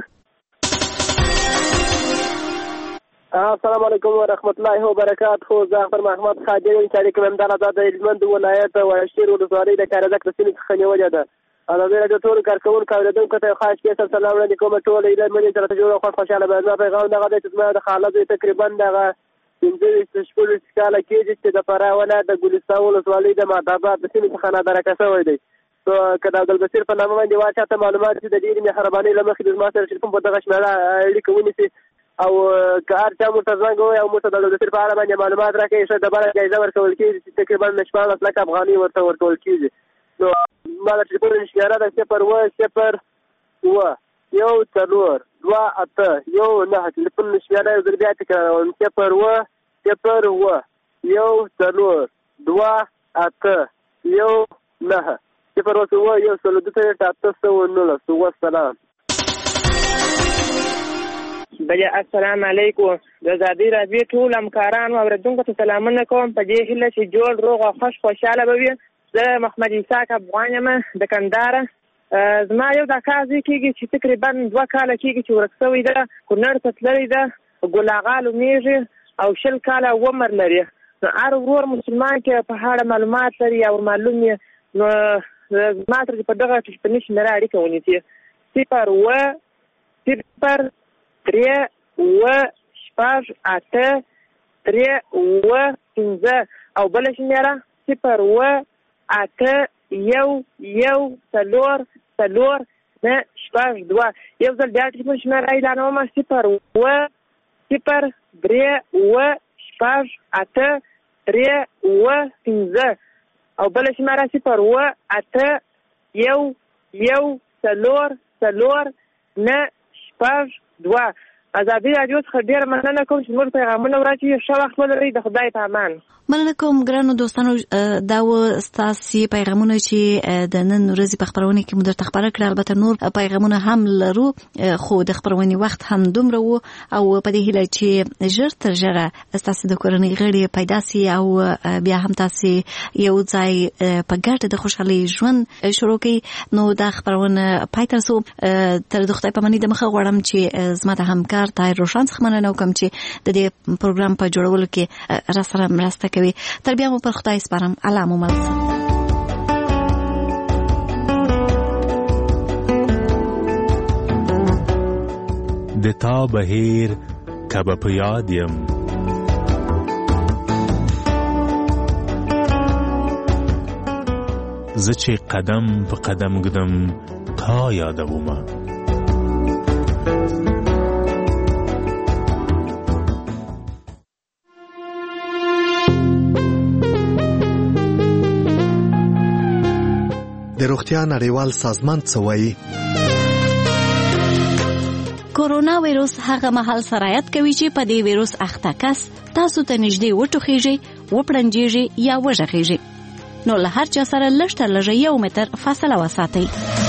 السلام علیکم ورحمۃ اللہ وبرکاتہ. زه اختر محمد خادم یم چې اړیکه مې همدغه د هلمند ولایت واشیر ولسوالۍ د کارزک د سیمې څخه نیولې ده. ازادي راډیو ټولو کارکوونکو اورېدونکو ته یو خاص سپیشل سلام وړاندې کوم. ټول هیله سره ته جوړه خوشحاله به. زما پیغام دغه دی چې زما د خاله زوی تقریبا دغه 15-16 کاله کېږي چې د فراه ولایت د ګلستان ولسوالۍ د مهداباد د سیمې څخه نادرکه شوی دی. نو که د عبدالبصیر په نامه باندې واچاته معلومات چې د ډېرې مهربانۍ له مخې د زما سره ټلیفون په دغه شمېره اړیکه ونیسي او که هر چا موږ ته زنګ ووایي او موږ ته د عبدالبصیر په اړه باندې معلومات راکوي ښه ډبره جایزه ورکول کېږي چې تقریبا 14 لکه افغانۍ ورته ورکول کېږي. نو ما د ټلیفون شمېره ده 0-0-1-4-2-8-1-9. ټلیفون شمېره یو ځل بیا تکراروم 0-0-1-4-2-8-1-9. 0-1-2-8-19. والسلام. بیا السلام علیکم. د ازادۍ راډیو ټول همکارانو اورېدونکو ته سلامونه کوم په دې هیله چې جوړ روغ او خوشحاله به وي. زه محمد اسحاق افغان یم د کندهاره. زما یو دا کار کېږي چې تقریبا 2 کاله کېږي چې ورک شوی ده. کونړ ته تللی ده، ګل اغا نومېږي او 20 کاله عمر لري. نو هر ورور مسلمان کې په اړه معلومات لري او معلوم یې نو زما سره په دغه ټلیفوني شمېره اړیکه ونیسي 0-0-3-8-3-15 او بله شمېره 0-1-4-4-2. یو ځل بیا ټلیفون شمېره اعلانوم 0-0-3-8-3-15 او بله شمېره 0-1-8-1-4-4-9-2. ازادي راډیو څخه ډېره مننه کوم چې موږ پیغامونه ورکړي. ښه وخت ولرئ. د خدای په امان. مننه کوم ګرانو دوستانو. دا و ستاسو پیغامونه چې د نن ورځې په خبرونه کې مو درته خبره کړه. البته نور پیغامونه هم لرو خو د خبرونې وخت هم دومره و او په دې هیله چې ژر تر ژره ستاسو د کورنۍ غړي پیدا سي او بیا هم تاسو یو ځای په ګډه د خوشحالي ژوند شروع کړئ. نو دا خبرونه پای ته رسو. تر د خدای په امان د مخه غواړم چې زما د همکار طاهر روشن څخه مننه وکم چې د دې پروګرام په جوړولو کې را سره مرسته کوي. تر بیا مو پر خدای سپارم. الله مو مل. د تا بهیر کبه په یاد یم زه چې قدم په قدم ګدم تا یادومه د روغتیا نړیوال سازمان څه وایي؟ کورونا وایروس هغه مهال سرایت کوي چې په دې وایروس اخته کس تاسو ته نږدې وټوخیږي، وپړنجیږي یا وژغیږي. نو له هر چا سره لږ تر لږه 1 متر فاصله وساتئ.